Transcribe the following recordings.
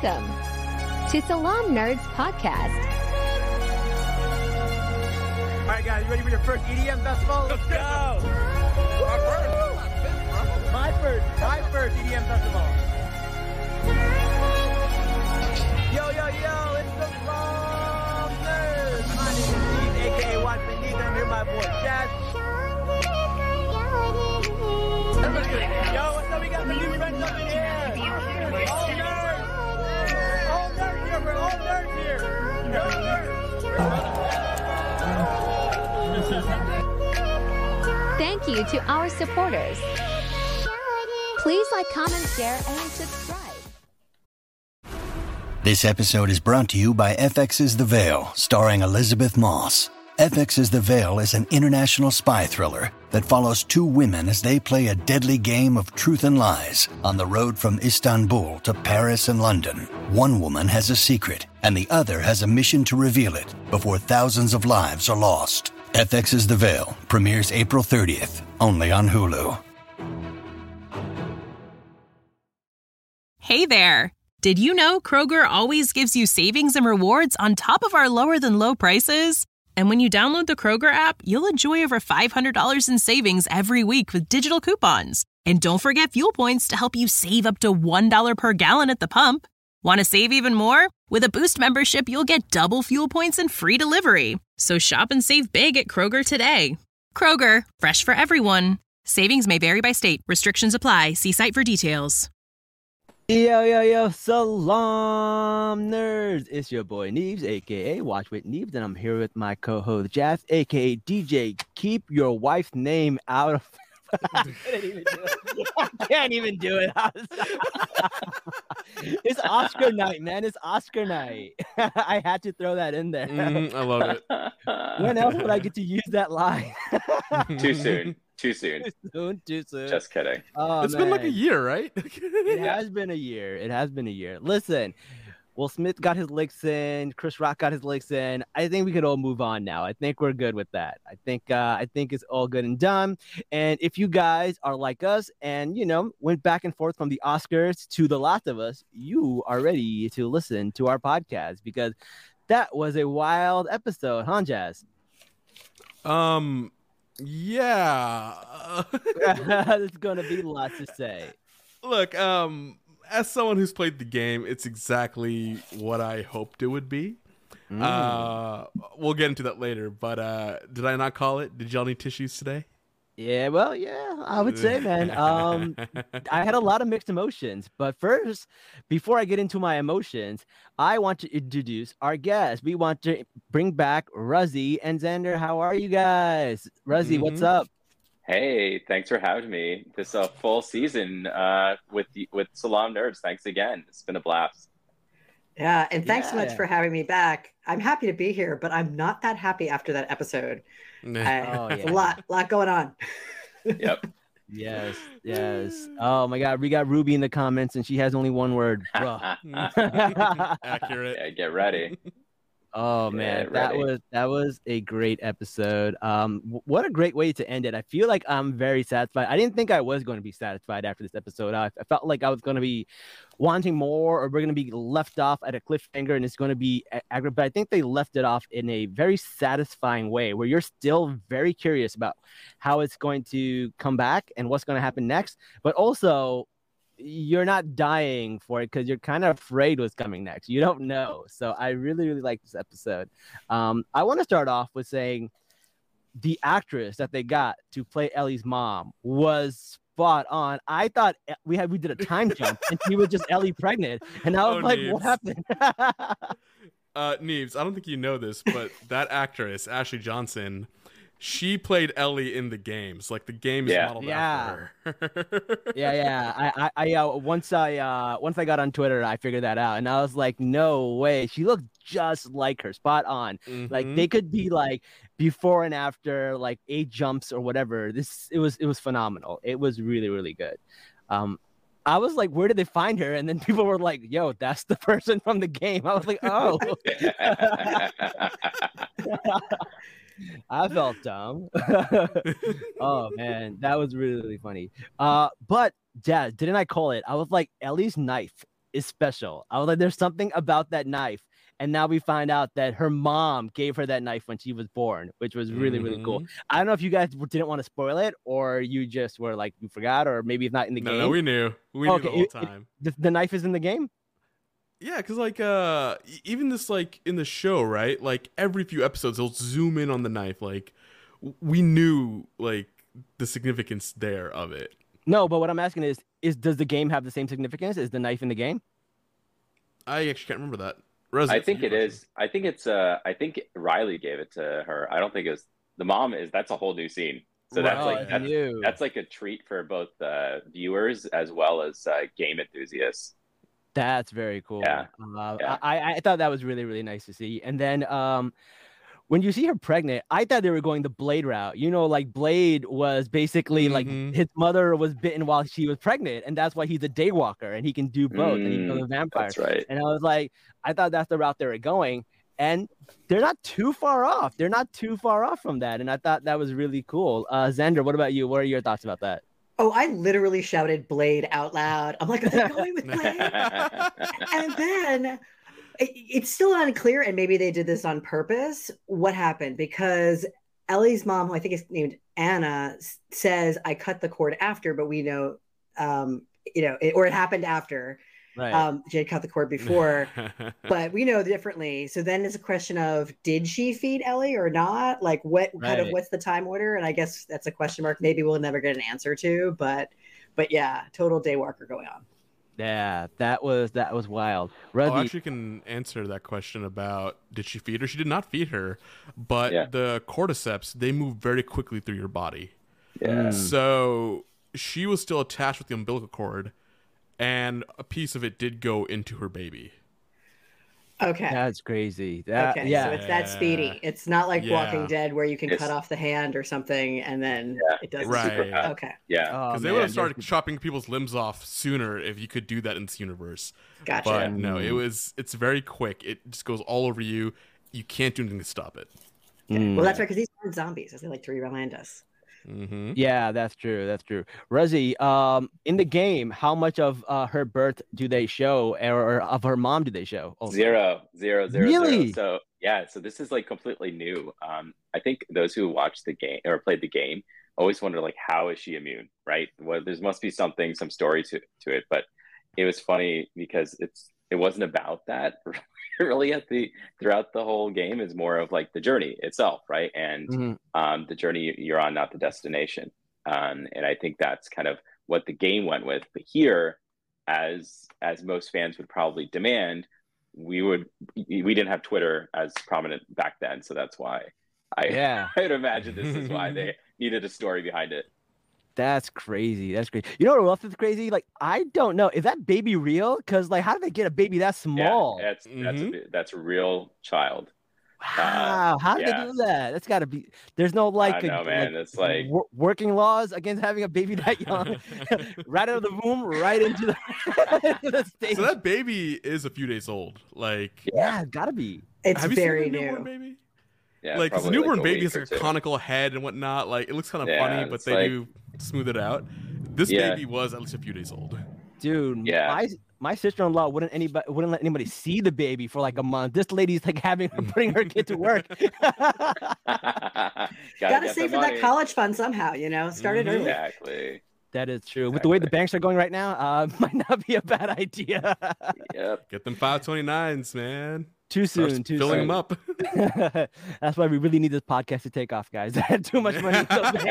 welcome to Salam Nerds Podcast. All right, guys, you ready for your first EDM festival? Let's go! My first EDM festival. Yo, it's the Salam Nerds. My name is Steve, aka Watson Needs, and I'm here with my boy Chaz. Everybody good. Yo, what's up? We got some new friends up in here. All nerds here, bro. All nerds here. Thank you to our supporters. Please like, comment, share, and subscribe. This episode is brought to you by FX's The Veil, starring Elizabeth Moss. FX's The Veil is an international spy thriller that follows two women as they play a deadly game of truth and lies on the road from Istanbul to Paris and London. One woman has a secret, and the other has a mission to reveal it before thousands of lives are lost. FX's The Veil premieres April 30th, only on Hulu. Hey there! Did you know Kroger always gives you savings and rewards on top of our lower-than-low prices? And when you download the Kroger app, you'll enjoy over $500 in savings every week with digital coupons. And don't forget fuel points to help you save up to $1 per gallon at the pump. Want to save even more? With a Boost membership, you'll get double fuel points and free delivery. So shop and save big at Kroger today. Kroger, fresh for everyone. Savings may vary by state. Restrictions apply. See site for details. Yo, Salam Nerds. It's your boy Neebs, aka Watch with Neebs, and I'm here with my co-host Jazz, aka DJ. Keep your wife's name out of I can't even do it. It's Oscar night, man. It's Oscar night. I had to throw that in there. I love it. When else would I get to use that line? Too soon. Too soon. Just kidding. Oh, it's been like a year, right? It has been a year. Listen, Will Smith got his licks in. Chris Rock got his licks in. I think we could all move on now. I think we're good with that. I think it's all good and done. And if you guys are like us and, went back and forth from the Oscars to The Last of Us, you are ready to listen to our podcast because that was a wild episode, huh, Jazz? Yeah. There's going to be lots to say. Look, as someone who's played the game, it's exactly what I hoped it would be. We'll get into that later, but did I not call it? Did y'all need tissues today? Yeah, I would say, man. I had a lot of mixed emotions, but first, before I get into my emotions, I want to introduce our guests. We want to bring back Ruzzy and Xander. How are you guys? Ruzzy, what's up? Hey, thanks for having me. This full season with Salam Nerds. Thanks again. It's been a blast. Yeah, and thanks so much for having me back. I'm happy to be here, but I'm not that happy after that episode. A lot going on. Yep. Yes. Oh my God, we got Ruby in the comments, and she has only one word. Accurate. Yeah, get ready. Oh man, that was a great episode. What a great way to end it. I feel like I'm very satisfied. I didn't think I was going to be satisfied after this episode. I felt like I was going to be wanting more, or we're going to be left off at a cliffhanger, and it's going to be aggravating. But I think they left it off in a very satisfying way, where you're still very curious about how it's going to come back and what's going to happen next, but also you're not dying for it because you're kind of afraid what's coming next. You don't know. So I really, really like this episode. I want to start off with saying the actress that they got to play Ellie's mom was spot on. I thought we did a time jump and she was just Ellie pregnant. And I was like, Neebs. What happened? Neebs, I don't think you know this, but that actress, Ashley Johnson, she played Ellie in the games. Like the game is modeled after her. I once I got on Twitter, I figured that out, and I was like, no way, she looked just like her, spot on. Like they could be like before and after, like 8 jumps or whatever. It was phenomenal. It was really, really good. I was like, where did they find her? And then people were like, yo, that's the person from the game. I was like, oh. I felt dumb. Oh man, that was really, really funny. But Jazz, didn't I call it? I was like, Ellie's knife is special. I was like, there's something about that knife. And now we find out that her mom gave her that knife when she was born, which was really, really cool. I don't know if you guys didn't want to spoil it, or you just were like, you forgot, or maybe it's not in the game. No, we knew. We knew the whole time. The knife is in the game? Yeah, because like even this like in the show, right? Like every few episodes, they'll zoom in on the knife. Like we knew like the significance there of it. No, but what I'm asking is does the game have the same significance? Is the knife in the game? I actually can't remember that. I think it is. I think it's. I think Riley gave it to her. I don't think it was the mom. That's a whole new scene. So that's like a treat for both viewers as well as game enthusiasts. That's very cool. Yeah. I thought that was really, really nice to see. And then when you see her pregnant, I thought they were going the Blade route. You know, like Blade was basically like his mother was bitten while she was pregnant, and that's why he's a daywalker and he can do both and he's a vampire. That's right. And I was like, I thought that's the route they were going. And they're not too far off. They're not too far off from that. And I thought that was really cool. Xander, what about you? What are your thoughts about that? Oh, I literally shouted Blade out loud. I'm like, are they going with Blade? And then it's still unclear, and maybe they did this on purpose, what happened, because Ellie's mom, who I think is named Anna, says, I cut the cord after, but we know, or it happened after. Right. Jade cut the cord before, but we know differently. So then it's a question of, did she feed Ellie or not? Like what's the time order? And I guess that's a question mark. Maybe we'll never get an answer to, but yeah, total daywalker going on. Yeah, that was wild. I actually can answer that question about did she feed her? She did not feed her, but the cordyceps, they move very quickly through your body. Yeah. So she was still attached with the umbilical cord, and a piece of it did go into her baby. Okay. That's crazy. So it's that speedy. It's not like Walking Dead where you can cut off the hand or something and then it doesn't. Right. Okay. Yeah. Because they would have started chopping people's limbs off sooner if you could do that in this universe. Gotcha. But no, it's very quick. It just goes all over you. You can't do anything to stop it. Well, that's right, because these aren't zombies, as they like to remind us. Mm-hmm. Yeah, that's true. Ruzzy, in the game, how much of her birth do they show, or of her mom do they show? Oh, zero. Really? So this is like completely new. I think those who watched the game or played the game always wonder, like, how is she immune, right? Well, there must be some story to it, but it was funny because it wasn't about that really throughout the whole game. Is more of like the journey itself, right? And the journey you're on, not the destination. And I think that's kind of what the game went with. But here, as most fans would probably demand, we didn't have Twitter as prominent back then, so that's why I'd imagine this is why they needed a story behind it. That's crazy. You know what else is crazy? Like, I don't know. Is that baby real? Because, like, how did they get a baby that small? Yeah, that's a real child. Wow. How did they do that? That's got to be. There's no, like, it's like working laws against having a baby that young. Right out of the womb, right into the stage. So that baby is a few days old. Like, yeah, it's got to be. It's very new. Newborn baby? Yeah, like, the newborn baby has like a conical head and whatnot. Like, it looks kind of funny, but they do smooth it out. This baby was at least a few days old. Dude, my sister-in-law wouldn't let anybody see the baby for like a month. This lady's like putting her kid to work. Gotta save for that college fund somehow, start it early. Exactly. That is true. With the way the banks are going right now, might not be a bad idea. Yep. Get them 529s, man. Too soon. Filling them up. That's why we really need this podcast to take off, guys. I had too much money.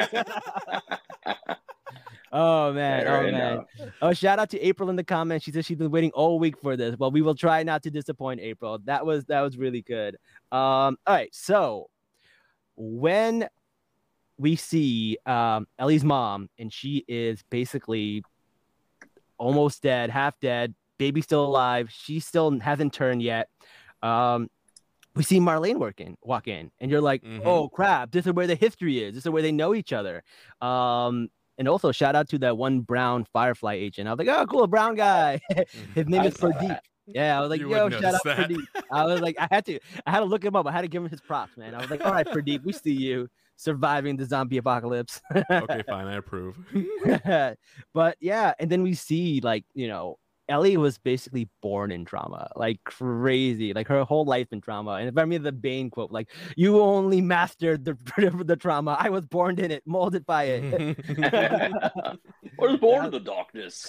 Oh man. Oh, shout out to April in the comments. She said she's been waiting all week for this. Well, we will try not to disappoint April. That was really good. All right. So when we see Ellie's mom, and she is basically almost dead, half dead, baby still alive. She still hasn't turned yet. We see Marlene walk in, and you're like, oh crap, this is where the history is. This is where they know each other. And also shout out to that one brown Firefly agent. I was like, oh, cool, a brown guy. His name is Pradeep. Yeah, I was like, yo, shout out Pradeep. I was like, I had to look him up. I had to give him his props, man. I was like, all right, Pradeep, we see you surviving the zombie apocalypse. Okay, fine, I approve. But yeah, and then we see, like, Ellie was basically born in trauma, like crazy. Like her whole life in trauma. And if I mean the Bane quote, like, "You only mastered the trauma. I was born in it, molded by it." I was born in the darkness.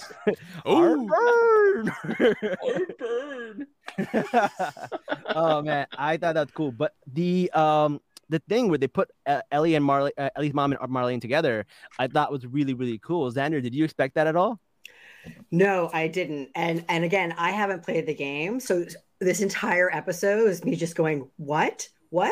Burn. Burn. Oh man, I thought that's cool. But the thing where they put Ellie and Ellie's mom and Marlene together, I thought was really, really cool. Xander, did you expect that at all? No, I didn't. And again, I haven't played the game, so this entire episode is me just going, what?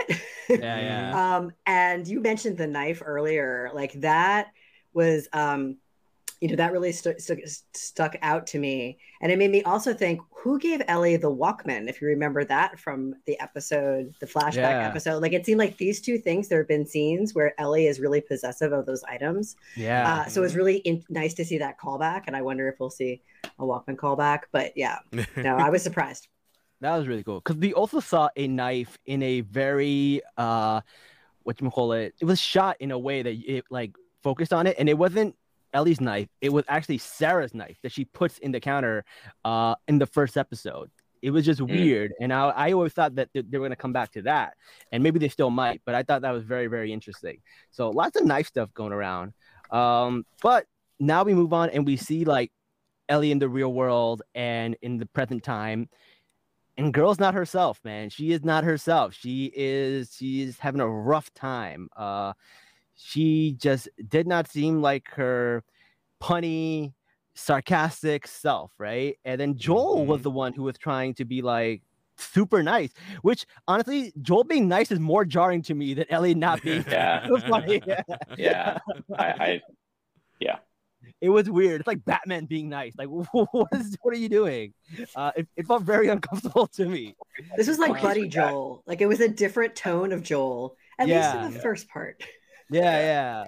Yeah. And you mentioned the knife earlier. Like that was that really stuck out to me. And it made me also think, who gave Ellie the Walkman? If you remember that from the episode, the flashback episode, like it seemed like these two things, there have been scenes where Ellie is really possessive of those items. Yeah. So it was really nice to see that callback. And I wonder if we'll see a Walkman callback, but yeah, no, I was surprised. That was really cool. Cause we also saw a knife in a very, whatchamacallit, it was shot in a way that it like focused on it. And it wasn't Ellie's knife, it was actually Sarah's knife that she puts in the counter in the first episode. It was just weird, and I always thought that they were going to come back to that, and maybe they still might, but I thought that was very, very interesting. So lots of knife stuff going around. But now we move on and we see like Ellie in the real world and in the present time, and girl's not herself, man. She is not herself. She is having a rough time. She just did not seem like her punny, sarcastic self, right? And then Joel was the one who was trying to be like super nice, which honestly, Joel being nice is more jarring to me than Ellie not being funny. Yeah. Yeah. It was weird. It's like Batman being nice. Like, what are you doing? It felt very uncomfortable to me. This was like Buddy Joel. Like it was a different tone of Joel, at least in the first part. Yeah.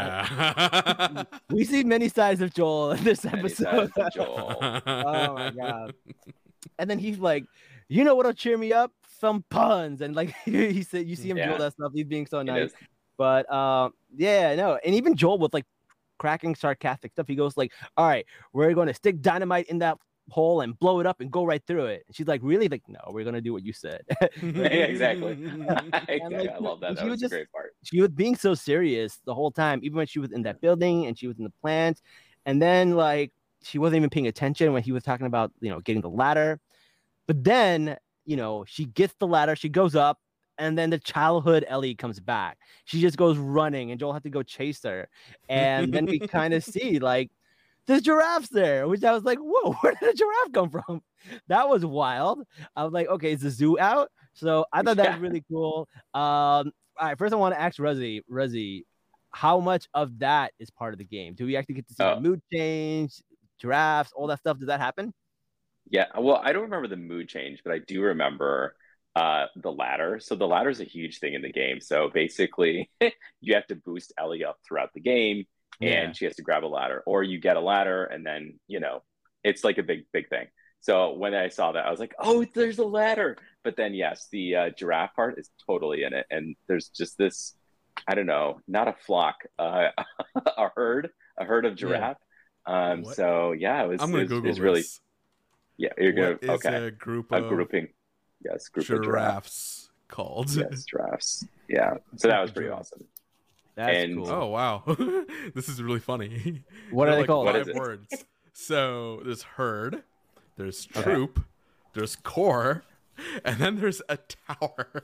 We see many sides of Joel in this episode. Joel. Oh my god! And then he's like, "You know what'll cheer me up? Some puns." And like he said, you see him do that stuff. He's being so nice. But and even Joel with like cracking sarcastic stuff. He goes like, "All right, we're going to stick dynamite in that hole and blow it up and go right through it." And she's like, "Really?" Like, "No, we're gonna do what you said." Exactly. Like, I love that. That was a great part. She was being so serious the whole time, even when she was in that building and she was in the plant. And then like she wasn't even paying attention when he was talking about, getting the ladder. But then, she gets the ladder, she goes up, and then the childhood Ellie comes back. She just goes running, and Joel had to go chase her. And then we kind of see like there's giraffes there, which I was like, whoa, where did a giraffe come from? That was wild. I was like, okay, is the zoo out? So I thought that was really cool. All right, first I want to ask Rezi, how much of that is part of the game? Do we actually get to see the mood change, giraffes, all that stuff? Does that happen? Yeah, well, I don't remember the mood change, but I do remember the ladder. So the ladder is a huge thing in the game. So basically, you have to boost Ellie up throughout the game. And she has to grab a ladder, or you get a ladder, and then it's like a big thing. So when I saw that, I was like, "Oh, there's a ladder!" But then, yes, the giraffe part is totally in it, and there's just this, I don't know, not a flock, a herd of giraffe. So yeah, it was. I'm gonna Google this. Really, yeah, you're what gonna. Okay, a group a of grouping. Yes, group of giraffes called. Yes, giraffes. Yeah, so that was pretty awesome. That's cool. Oh wow, this is really funny. What are they called? 5 words. So there's herd, there's troop, there's core, and then there's a tower.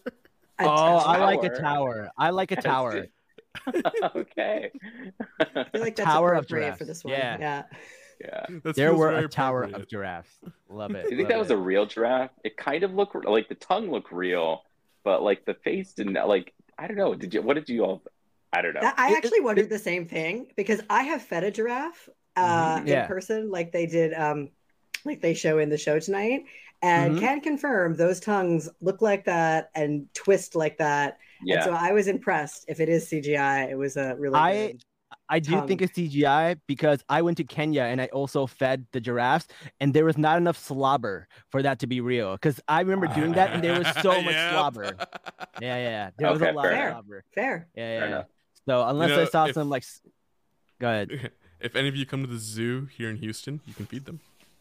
I like a tower. I like a tower. Okay. I feel like that's Tower of appropriate giraffes. for this one. Yeah. There were a tower of giraffes. Love it. Do you think that was a real giraffe? It kind of looked like the tongue looked real, but like the face didn't. Like, I don't know. What did you all? I don't know. I actually wondered the same thing because I have fed a giraffe in person, like they did, like they show in the show tonight, and can confirm those tongues look like that and twist like that. Yeah. And so I was impressed. If it is CGI, it was a really good I do think it's CGI because I went to Kenya and I also fed the giraffes, and there was not enough slobber for that to be real. Because I remember doing that and there was so much slobber. Yeah. There was a lot of slobber. Fair. Yeah. So unless I saw some like, go ahead. If any of you come to the zoo here in Houston, you can feed them.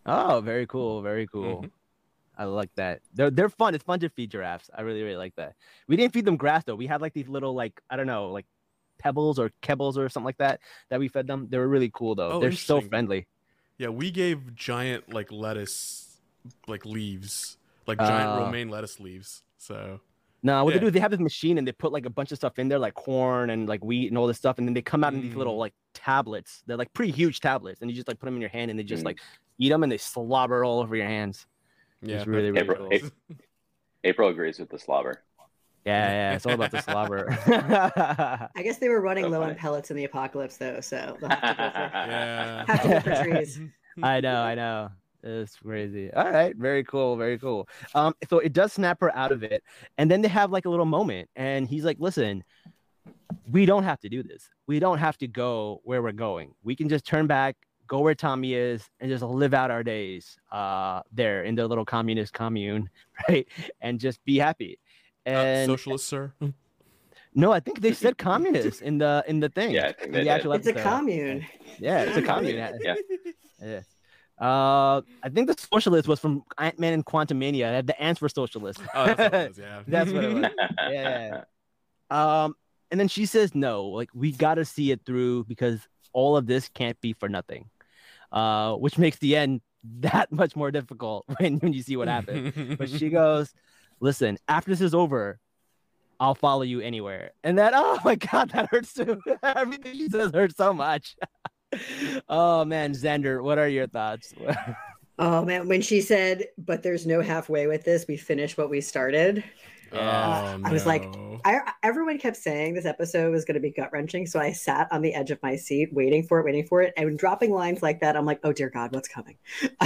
Oh, very cool. Very cool. I like that. They're fun. It's fun to feed giraffes. I really, really like that. We didn't feed them grass though. We had like these little I don't know, like pebbles or kibbles or something like that we fed them. They were really cool though. They're so friendly. Yeah, we gave giant like lettuce leaves, like giant romaine lettuce leaves. So no, what they do is they have this machine and they put like a bunch of stuff in there, like corn and like wheat and all this stuff, and then they come out in these little like tablets. They're like pretty huge tablets, and you just like put them in your hand and they just like eat them and they slobber all over your hands. Yeah, it's really, really cool. April agrees with the slobber. Yeah, it's all about the slobber. I guess they were running low on pellets in the apocalypse, though, so they'll have to go for trees. I know. It's crazy. All right, very cool, very cool. So it does snap her out of it, and then they have like a little moment, and he's like, "Listen, we don't have to do this. We don't have to go where we're going. We can just turn back, go where Tommy is, and just live out our days there in the little communist commune, right? And just be happy." And socialist, sir. No, I think they said communist in the thing. Yeah, I think they actual it's a commune. Yeah, it's a commune. Yeah. I think the socialist was from Ant-Man and Quantumania. The ants were socialists. Oh, that's what it was, yeah. That's what it was. Yeah. And then she says no, like we got to see it through because all of this can't be for nothing. Which makes the end that much more difficult when you see what happened. But she goes, "Listen, after this is over, I'll follow you anywhere." And that, oh my God, that hurts too. Everything she says hurts so much. Oh man, Xander, what are your thoughts? Oh man, when she said, "But there's no halfway with this, we finished what we started." Yeah. I was like, everyone kept saying this episode was going to be gut-wrenching, so I sat on the edge of my seat waiting for it, and when dropping lines like that, I'm like, oh dear God, what's coming? I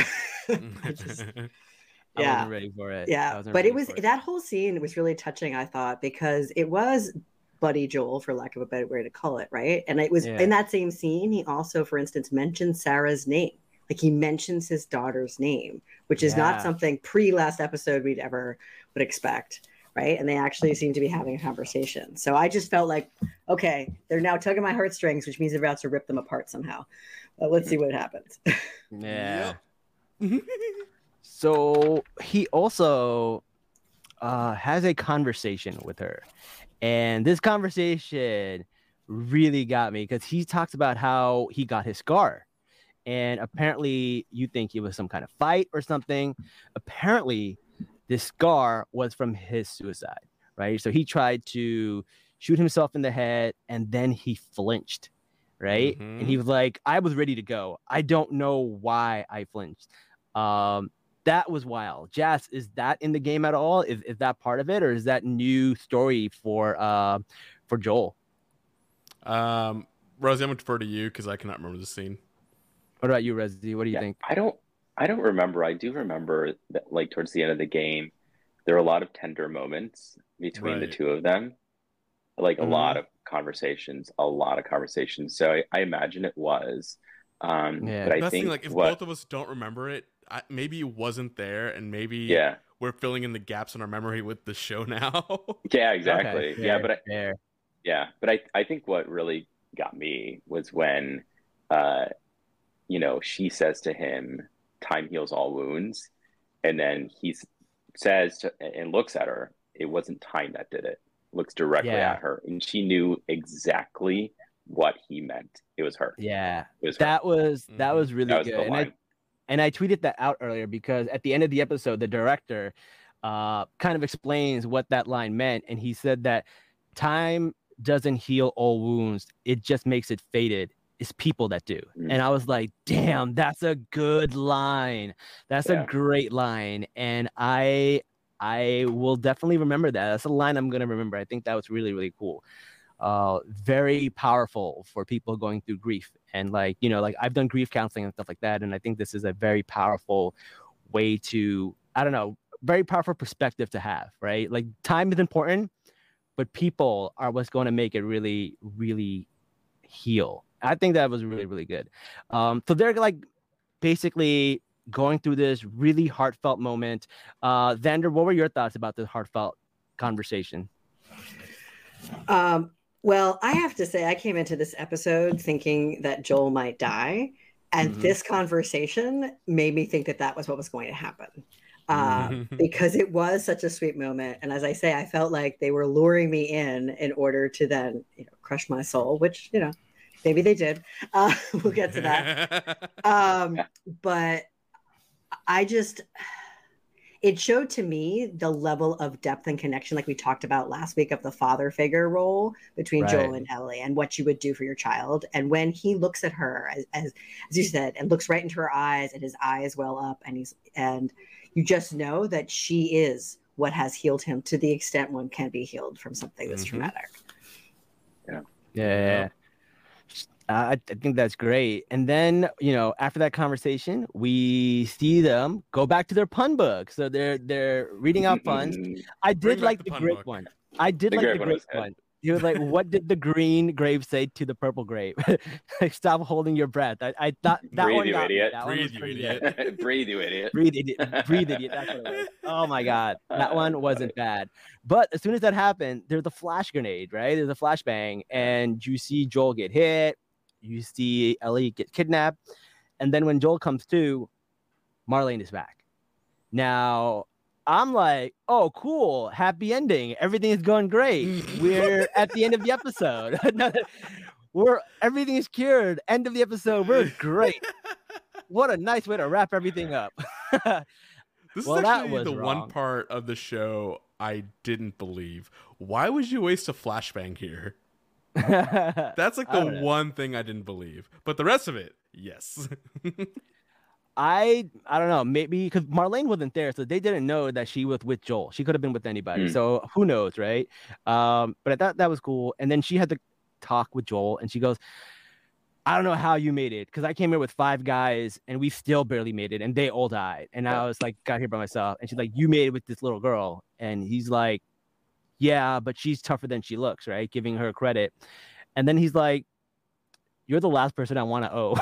wasn't ready for it. Yeah, but it was that whole scene was really touching, I thought, because it was Buddy Joel, for lack of a better way to call it, right? And it was in that same scene, he also, for instance, mentioned Sarah's name. Like he mentions his daughter's name, which is not something pre-last episode would expect, right? And they actually seem to be having a conversation. So I just felt like, okay, they're now tugging my heartstrings, which means they're about to rip them apart somehow. But let's see what happens. Yeah. So he also has a conversation with her. And this conversation really got me because he talks about how he got his scar. And apparently you think it was some kind of fight or something. Apparently this scar was from his suicide, right? So he tried to shoot himself in the head and then he flinched, right? And he was like, I was ready to go. I don't know why I flinched. That was wild. Jazz, is that in the game at all? Is that part of it, or is that new story for Joel? Rosie, I'm gonna defer to you because I cannot remember the scene. What about you, Rezi? What do you think? I don't remember. I do remember that, like towards the end of the game, there are a lot of tender moments between the two of them, like a lot of conversations. So I imagine it was. But I That's think thing, like if both of us don't remember it, maybe it wasn't there, and maybe we're filling in the gaps in our memory with the show now. Yeah, exactly. Okay. But I think what really got me was when she says to him, "Time heals all wounds," and then he says and looks at her, "It wasn't time that did it." Looks directly at her, and she knew exactly what he meant. It was her. Yeah, it was that was really that was good. And I tweeted that out earlier because at the end of the episode, the director kind of explains what that line meant, and he said that time doesn't heal all wounds; it just makes it faded. It's people that do. And I was like, damn, that's a good line. That's a great line. And I will definitely remember that. That's a line I'm going to remember. I think that was really, really cool. Very powerful for people going through grief. And like I've done grief counseling and stuff like that. And I think this is a very powerful way to, very powerful perspective to have, right? Like time is important, but people are what's going to make it really, really heal. I think that was really, really good. So they're like basically going through this really heartfelt moment. Xander, what were your thoughts about this heartfelt conversation? Well, I have to say, I came into this episode thinking that Joel might die. And this conversation made me think that was what was going to happen. Because it was such a sweet moment. And as I say, I felt like they were luring me in order to then, crush my soul, which, maybe they did. We'll get to that. But it showed to me the level of depth and connection, like we talked about last week, of the father figure role between Joel and Ellie, and what you would do for your child. And when he looks at her, as you said, and looks right into her eyes, and his eyes well up, and you just know that she is what has healed him, to the extent one can be healed from something that's traumatic. Yeah. I think that's great. And then, after that conversation, we see them go back to their pun book. So they're reading out puns. I did like the grape one. I did like the grape one. He was like, what did the green grape say to the purple grape? Like, stop holding your breath. I thought that Breathe, one you got idiot. Me. Breathe, you idiot. Breathe, you idiot. Breathe, idiot. Breathe, idiot. That's what it was. Oh my God. That one wasn't bad. But as soon as that happened, there's a flash grenade, right? There's a flashbang, and you see Joel get hit. You see Ellie get kidnapped. And then when Joel comes to, Marlene is back. Now, I'm like, oh, cool. Happy ending. Everything is going great. We're at the end of the episode. Everything is cured. End of the episode. We're great. What a nice way to wrap everything up. This is actually the one part of the show I didn't believe. Why would you waste a flashbang here? That's like the one thing I didn't believe. But the rest of it, yes. I don't know, maybe because Marlene wasn't there, so they didn't know that she was with Joel. She could have been with anybody, so who knows, right? But I thought that was cool. And then she had to talk with Joel, and she goes, I don't know how you made it, because I came here with 5 guys, and we still barely made it, and they all died. And I was like, got here by myself. And she's like, you made it with this little girl. And he's like, yeah, but she's tougher than she looks, right? Giving her credit. And then he's like, you're the last person I want to owe.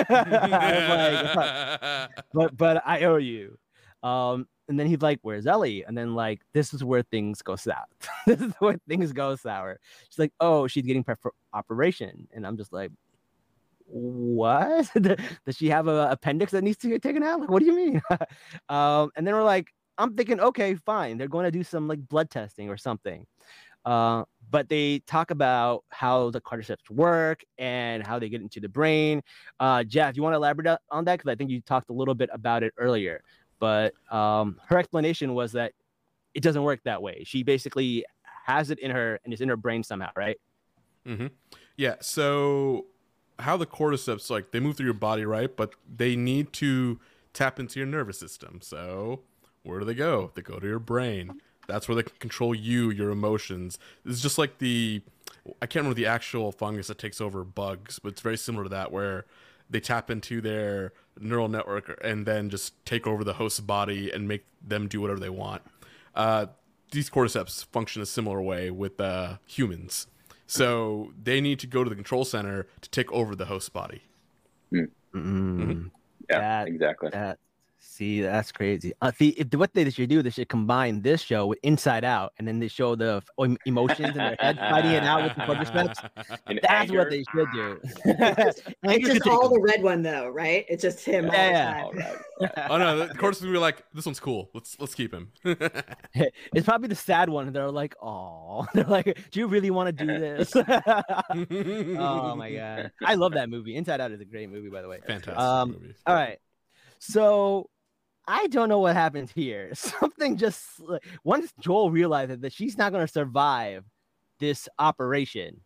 but I owe you. And then he's like, where's Ellie? And then like, this is where things go south. This is where things go sour. She's like, oh, she's getting prepped for operation. And I'm just like, what? Does she have an appendix that needs to get taken out? Like, what do you mean? And then we're like, I'm thinking, okay, fine. They're going to do some like blood testing or something. But they talk about how the cordyceps work and how they get into the brain. Jeff, you want to elaborate on that? Because I think you talked a little bit about it earlier. But her explanation was that it doesn't work that way. She basically has it in her, and it's in her brain somehow, right? Mm-hmm. Yeah, so how the cordyceps, like, they move through your body, right? But they need to tap into your nervous system. So where do they go? They go to your brain. That's where they can control you, your emotions. It's just like I can't remember the actual fungus that takes over bugs, but it's very similar to that, where they tap into their neural network and then just take over the host's body and make them do whatever they want. These cordyceps function a similar way with humans. So they need to go to the control center to take over the host's body. Mm-hmm. Yeah, exactly. See, that's crazy. What they should do, they should combine this show with Inside Out, and then they show the emotions in their head fighting it out with the cordyceps. That's anger. What they should do. It's just all the red one, though, right? It's just him. Yeah. All the time. Oh no, the cordyceps will be like, this one's cool. Let's keep him. It's probably the sad one. They're like, oh, they're like, do you really want to do this? Oh my god, I love that movie. Inside Out is a great movie, by the way. Fantastic movie. All right, so I don't know what happened here. Something just once Joel realizes that she's not going to survive this operation,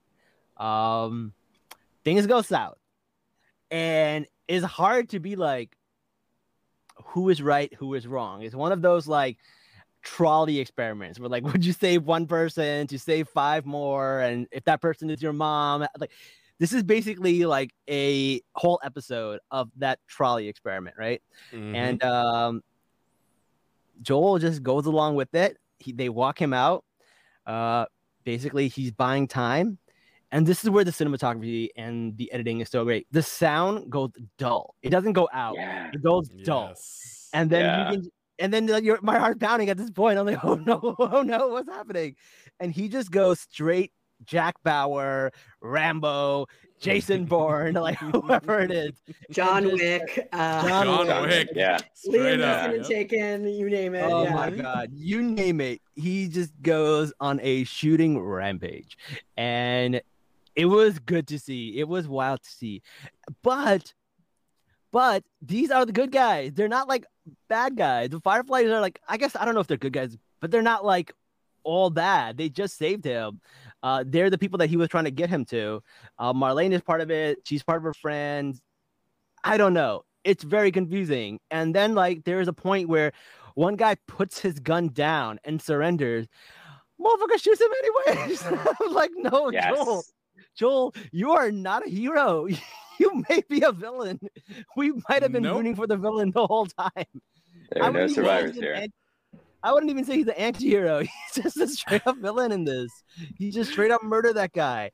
things go south, and it's hard to be like, who is right, who is wrong. It's one of those like trolley experiments where like, would you save one person to save 5 more, and if that person is your mom, like. This is basically like a whole episode of that trolley experiment, right? Mm-hmm. And Joel just goes along with it. They walk him out. Basically, he's buying time. And this is where the cinematography and the editing is so great. The sound goes dull. It doesn't go out. Yeah. It goes dull. And then my heart pounding at this point. I'm like, oh no, what's happening? And he just goes straight Jack Bauer, Rambo, Jason Bourne, like whoever it is. John And just- Wick, John Wick. Yeah. Liam Straight up. Neeson and Taken, you name it. Oh yeah. my God, you name it. He just goes on a shooting rampage. And it was good to see. It was wild to see. But these are the good guys. They're not like bad guys. The Fireflies are like, I guess I don't know if they're good guys, but they're not like all bad. They just saved him. They're the people that he was trying to get him to. Marlene is part of it. She's part of her friends. I don't know. It's very confusing. And then like there's a point where one guy puts his gun down and surrenders. Motherfucker shoots him anyways. I'm like, no, Yes. Joel, you are not a hero. You may be a villain. We might have been Nope. rooting for the villain the whole time. There are no wouldn't even say survivors he's an here. I wouldn't even say he's an anti-hero. He's just a straight up villain in this. He just straight up murdered that guy.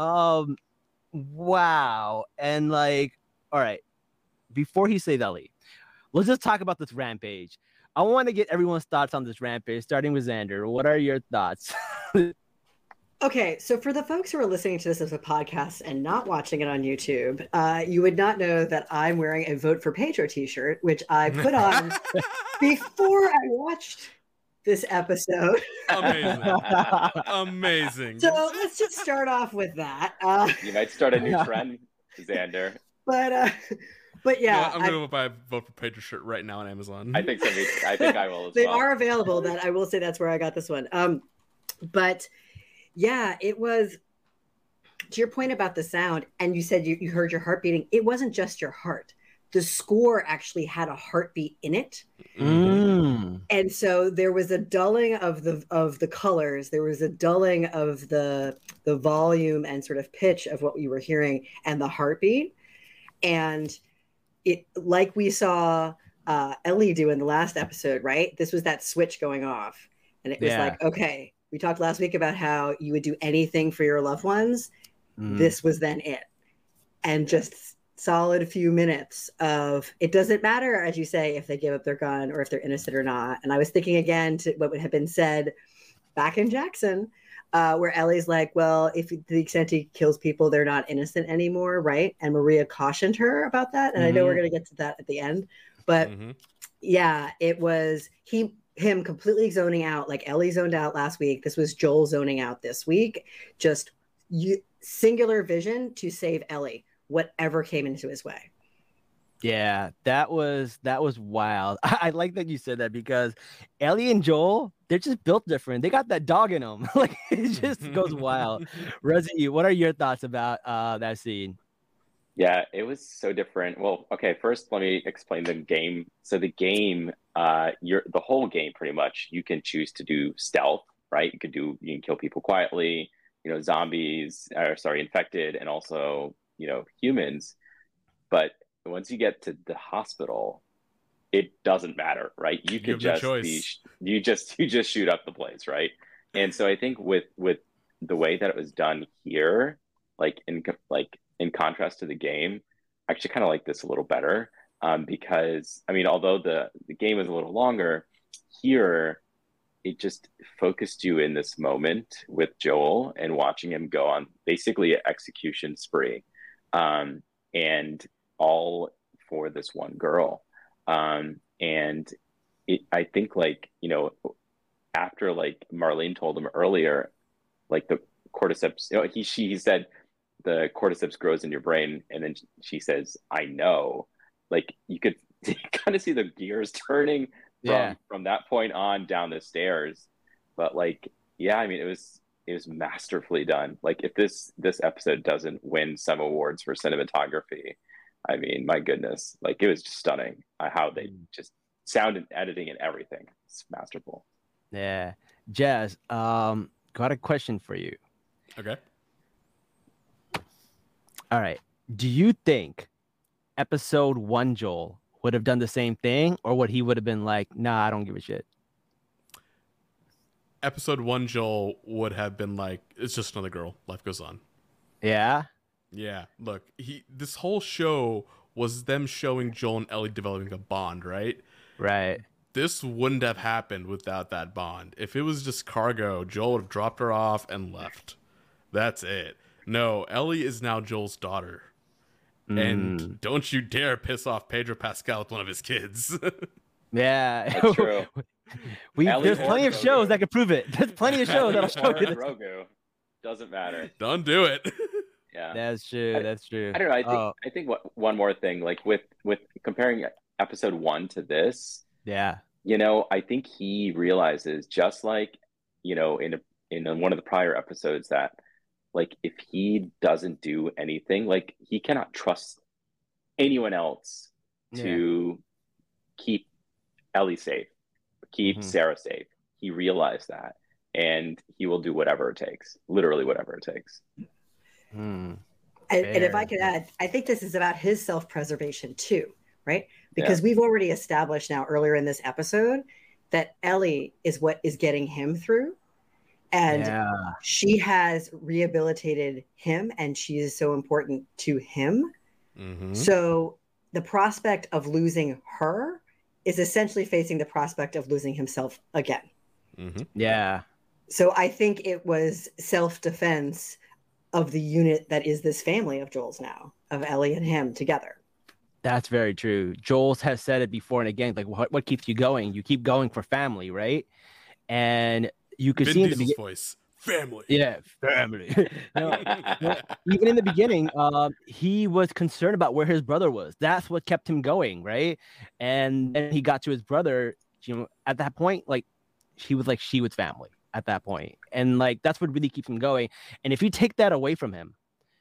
Wow. And like, all right, before he says Ellie, let's just talk about this rampage. I want to get everyone's thoughts on this rampage, starting with Xander. What are your thoughts? Okay, so for the folks who are listening to this as a podcast and not watching it on YouTube, you would not know that I'm wearing a Vote for Pedro t-shirt, which I put on before I watched this episode. Amazing. Amazing. So let's just start off with that. You might start a new trend, Xander. But You know yeah, what? I'm going to buy a Vote for Pedro shirt right now on Amazon. I think so. I think I will as they well. are available. That I will say that's where I got this one. But yeah, it was to your point about the sound, and you said you heard your heart beating. It wasn't just your heart. The score actually had a heartbeat in it. And so there was a dulling of the colors. There was a dulling of the volume and sort of pitch of what we were hearing and the heartbeat. And it, like we saw Ellie do in the last episode, right? This was that switch going off. And it was like, okay, we talked last week about how you would do anything for your loved ones. This was then it. And just solid few minutes of, it doesn't matter, as you say, if they give up their gun or if they're innocent or not. And I was thinking again to what would have been said back in Jackson, where Ellie's like, well, if to the extent he kills people, they're not innocent anymore, right? And Maria cautioned her about that. And I know we're going to get to that at the end. But yeah, it was him completely zoning out, like Ellie zoned out last week. This was Joel zoning out this week. Just singular vision to save Ellie, whatever came into his way. Yeah, that was wild. I like that you said that because Ellie and Joel, they're just built different. They got that dog in them. Like it just goes wild. Resi, what are your thoughts about that scene? Yeah, it was so different. Well, okay, first let me explain the game. So the game, the whole game pretty much, you can choose to do stealth, right? You can kill people quietly, zombies, infected, and also, humans. But once you get to the hospital, it doesn't matter, right? You could just you just shoot up the place, right? And so I think with the way that it was done here, in contrast to the game, I actually kind of like this a little better because, although the game is a little longer, here it just focused you in this moment with Joel and watching him go on basically an execution spree, and all for this one girl. And I think after Marlene told him earlier, the cordyceps, he said, the cordyceps grows in your brain, and then she says, I know. You could kind of see the gears turning from that point on down the stairs. But it was masterfully done. If this episode doesn't win some awards for cinematography, my goodness, it was just stunning how they just sound and editing and everything. It's masterful. Yeah. Jazz, got a question for you. Okay. All right. Do you think episode 1 Joel would have done the same thing, or would he would have been like, nah, I don't give a shit? Episode 1 Joel would have been like, it's just another girl. Life goes on. Yeah? Yeah. Look, this whole show was them showing Joel and Ellie developing a bond, right? Right. This wouldn't have happened without that bond. If it was just cargo, Joel would have dropped her off and left. That's it. No, Ellie is now Joel's daughter. And don't you dare piss off Pedro Pascal with one of his kids. Yeah. That's true. There's plenty of shows that can prove it. There's plenty of shows that'll show you this. Grogu. Doesn't matter. Don't do it. Yeah. That's true. That's true. I don't know. I think one more thing, like with comparing episode 1 to this, Yeah. I think he realizes, just like, in one of the prior episodes, that like if he doesn't do anything, like he cannot trust anyone else to keep Ellie safe, keep Sarah safe. He realized that, and he will do whatever it takes, literally whatever it takes. And if I could add, I think this is about his self-preservation too, right? Because we've already established now earlier in this episode that Ellie is what is getting him through. And she has rehabilitated him, and she is so important to him. So the prospect of losing her is essentially facing the prospect of losing himself again. Yeah. So I think it was self-defense of the unit that is this family of Joel's now, of Ellie and him together. That's very true. Joel has said it before and again, like what keeps you going? You keep going for family, right? And you could see in the voice, family. Yeah, family. Even in the beginning, he was concerned about where his brother was. That's what kept him going, right? And then he got to his brother. At that point, like he was family at that point, and like that's what really keeps him going. And if you take that away from him,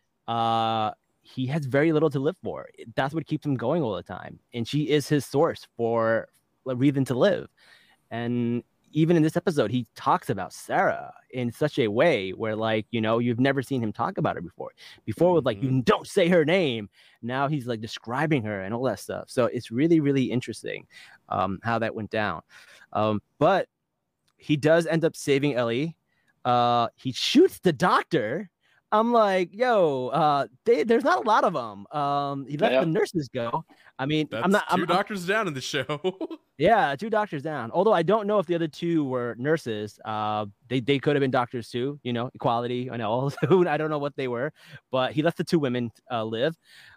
he has very little to live for. That's what keeps him going all the time, and she is his source for a reason to live. And even in this episode, he talks about Sarah in such a way where, like, you've never seen him talk about her before. Before, with like, you don't say her name. Now he's like describing her and all that stuff. So it's really, really interesting how that went down. But he does end up saving Ellie. He shoots the doctor. I'm like, yo, there's not a lot of them. He let the nurses go. I mean, I'm two doctors down in the show. Yeah, 2 doctors down. Although I don't know if the other 2 were nurses. They could have been doctors too. Equality and all. I don't know what they were, but he let the 2 women live.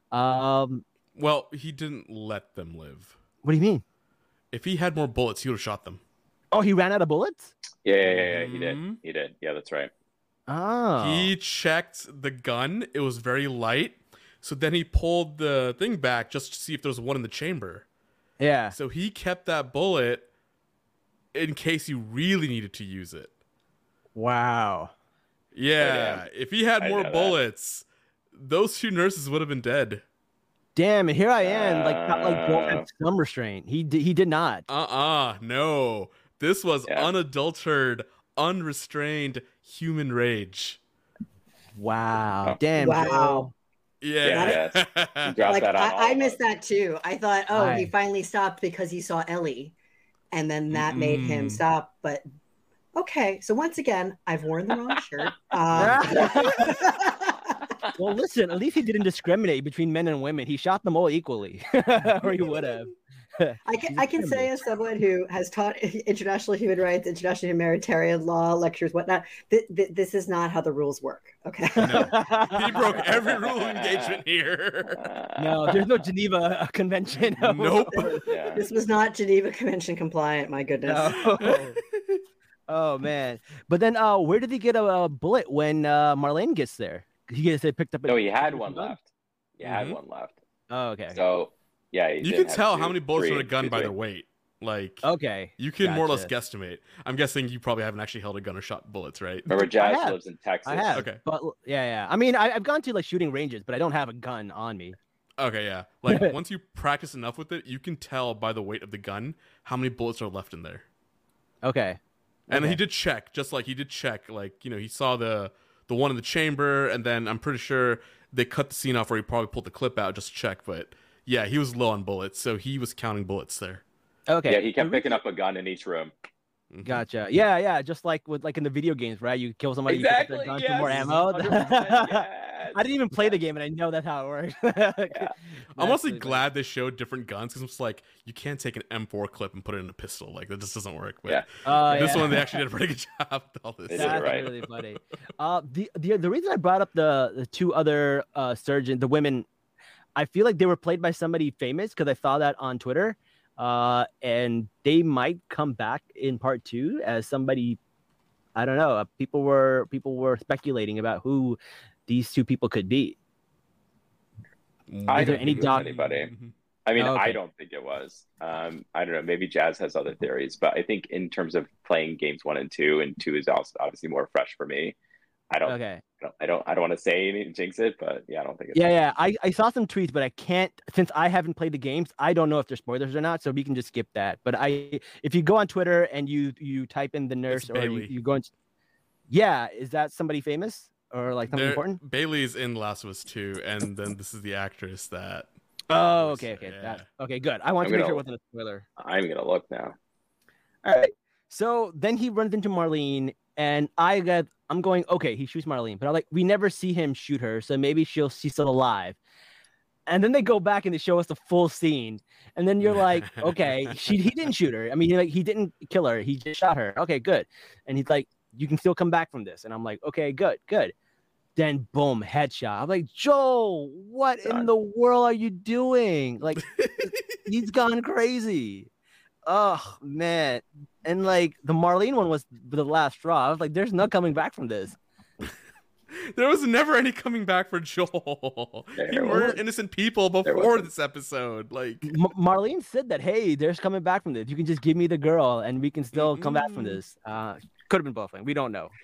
Well, he didn't let them live. What do you mean? If he had more bullets, he would have shot them. Oh, he ran out of bullets? Yeah, he did. Yeah, that's right. Oh. He checked the gun. It was very light. So then he pulled the thing back just to see if there was one in the chamber. Yeah. So he kept that bullet in case he really needed to use it. Wow. Yeah. If he had more bullets, those 2 nurses would have been dead. Damn, and here I am, like Joel had some restraint. He did not. No. This was unadulterated, unrestrained human rage. Wow. Damn. Wow. Joel. Yeah. I missed that too. I thought, he finally stopped because he saw Ellie, and then that made him stop. But okay, so once again, I've worn the wrong shirt. Well, listen, at least he didn't discriminate between men and women. He shot them all equally, or he would have. I can say, as someone who has taught international human rights, international humanitarian law lectures, whatnot, this is not how the rules work. Okay. No. He broke every rule of engagement here. No, there's no Geneva Convention. Nope. This was not Geneva Convention compliant. My goodness. No. Oh man! But then, where did he get a bullet when Marlene gets there? He picked up. No, he had one left. He had one left. Oh, okay. So. Yeah, you can tell how many bullets are in a gun by their weight. Like, okay, you can more or less guesstimate. I'm guessing you probably haven't actually held a gun or shot bullets, right? Remember, Jazz lives in Texas. I have. Okay, but yeah. I mean, I've gone to like shooting ranges, but I don't have a gun on me. Okay, yeah. Like once you practice enough with it, you can tell by the weight of the gun how many bullets are left in there. Okay. And he did check, like he saw the one in the chamber, and then I'm pretty sure they cut the scene off where he probably pulled the clip out just to check, but. Yeah, he was low on bullets, so he was counting bullets there. Okay. Yeah, he kept picking up a gun in each room. Gotcha. Yeah. Just like in the video games, right? You kill somebody, exactly, you pick up their gun for more ammo. I didn't even play the game, and I know that's how it works. Yeah. I'm honestly glad they showed different guns because it's like you can't take an M4 clip and put it in a pistol. Like that just doesn't work. But this one they actually did a pretty good job with all this. That's really funny. The reason I brought up the two other surgeons, the women, I feel like they were played by somebody famous because I saw that on Twitter, and they might come back in part 2 as somebody. I don't know. People were speculating about who these two people could be. I don't any think it was anybody. I mean, I don't think it was. I don't know. Maybe Jazz has other theories, but I think in terms of playing games 1 and 2, and 2 is also obviously more fresh for me. I don't want to say anything, jinx it, but yeah, I don't think it's I saw some tweets, but I can't, since I haven't played the games, I don't know if they're spoilers or not, so we can just skip that. But if you go on Twitter and you type in the nurse, or you go into, is that somebody famous or like something important? Bailey's in Last of Us 2, and then this is the actress that. Oh, okay. Okay, good. I want to make sure it wasn't a spoiler. I'm gonna look now. All right. So then he runs into Marlene, and I'm going, okay, he shoots Marlene, but I'm like, we never see him shoot her, so maybe she's still alive. And then they go back and they show us the full scene, and then you're like, okay, he didn't shoot her. I mean, he didn't kill her. He just shot her. Okay, good. And he's like, you can still come back from this. And I'm like, okay, good. Then boom, headshot. I'm like, Joel, what in the world are you doing? Like, he's gone crazy. Oh man. And like the Marlene one was the last straw. I was like, there's no coming back from this. There was never any coming back for Joel. He murdered innocent people before this episode. Like Marlene said that, hey, there's coming back from this. You can just give me the girl and we can still come back from this. Could have been both. We don't know.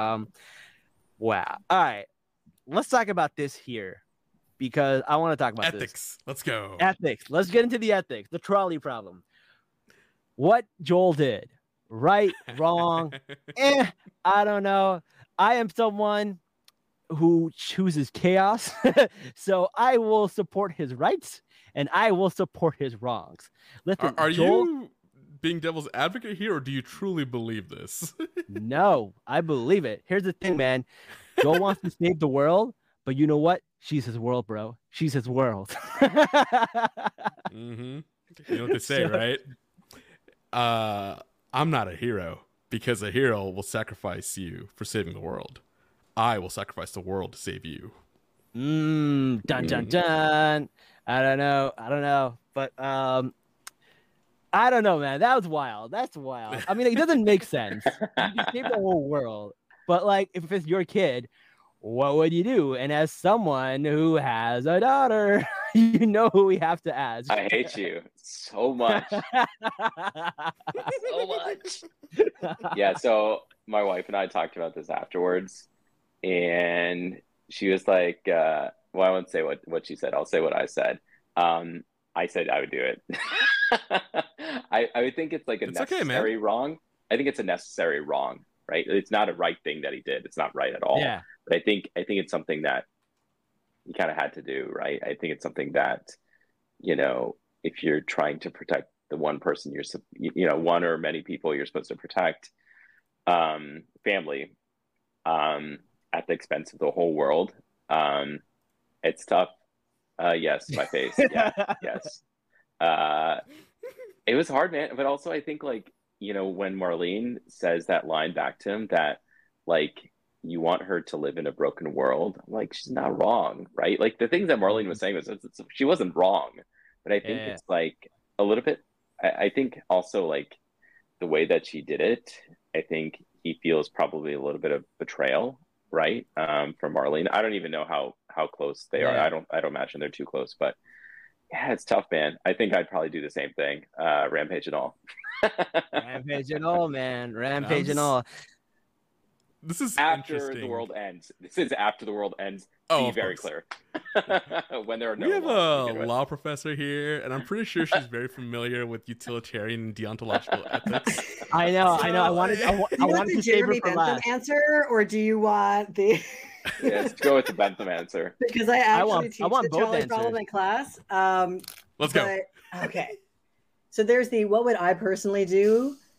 Wow. All right. Let's talk about this here because I want to talk about ethics. Let's go. Ethics. Let's get into the ethics. The trolley problem. What Joel did. Right, wrong, I don't know. I am someone who chooses chaos, so I will support his rights and I will support his wrongs. Listen, are you being devil's advocate here, or do you truly believe this? No, I believe it. Here's the thing, man. Joel wants to save the world, but you know what? She's his world, bro. She's his world. You know what they say, right? I'm not a hero because a hero will sacrifice you for saving the world. I will sacrifice the world to save you. Dun dun dun. I don't know, but I don't know, man. That was wild. That's wild. I mean, it doesn't make sense. You save the whole world, but like, if it's your kid, what would you do? And as someone who has a daughter, you know who we have to ask. I hate you so much. So much. Yeah, so my wife and I talked about this afterwards, and she was like, well, I won't say what she said. I'll say what I said. I said I would do it. I would think it's like necessary wrong. I think it's a necessary wrong, right? It's not a right thing that he did. It's not right at all. Yeah. But I think it's something that you kind of had to do, right? I think it's something that, if you're trying to protect the one person one or many people you're supposed to protect, family, at the expense of the whole world, it's tough. Yes, my face. Yeah, yes. It was hard, man. But also I think when Marlene says that line back to him that you want her to live in a broken world, like, she's not wrong, right? Like, the things that Marlene was saying was she wasn't wrong, but I think it's like a little bit. I think also the way that she did it, I think he feels probably a little bit of betrayal, right? From Marlene. I don't even know how close they are. I don't imagine they're too close, but yeah, it's tough, man. I think I'd probably do the same thing. Rampage and all. Rampage and all, man. Rampage and all. This is after the world ends. This is after the world ends. Be very clear. When there are no. We have a law professor here, and I'm pretty sure she's very familiar with utilitarian and deontological ethics. I know. I wanted to Jeremy Bentham answer, or do you want the? Let's go with the Bentham answer. Because I teach the trolley problem in class. Let's go. Okay. So there's what would I personally do?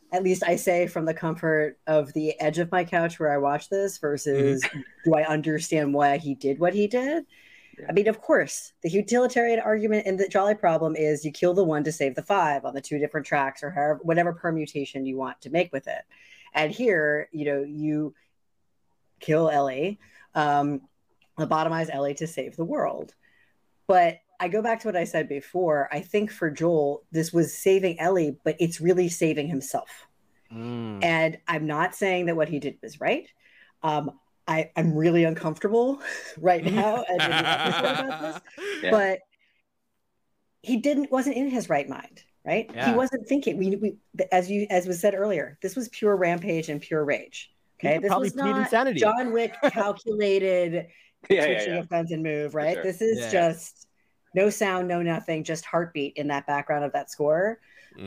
at least I say from the comfort of the edge of my couch where I watch this versus do I understand why he did what he did? I mean, of course, the utilitarian argument in the Jolly Problem is you kill the one to save the five on the two different tracks or however, whatever permutation you want to make with it. And here, you kill Ellie, lobotomize Ellie to save the world. But I go back to what I said before. I think for Joel, this was saving Ellie, but it's really saving himself. And I'm not saying that what he did was right. I'm really uncomfortable right now as an episode about this, but he wasn't in his right mind, right? Yeah. He wasn't thinking. As was said earlier, this was pure rampage and pure rage. Okay, this was not insanity. John Wick calculated switching of guns and move, right? Sure. This is just no sound, no nothing, just heartbeat in that background of that score.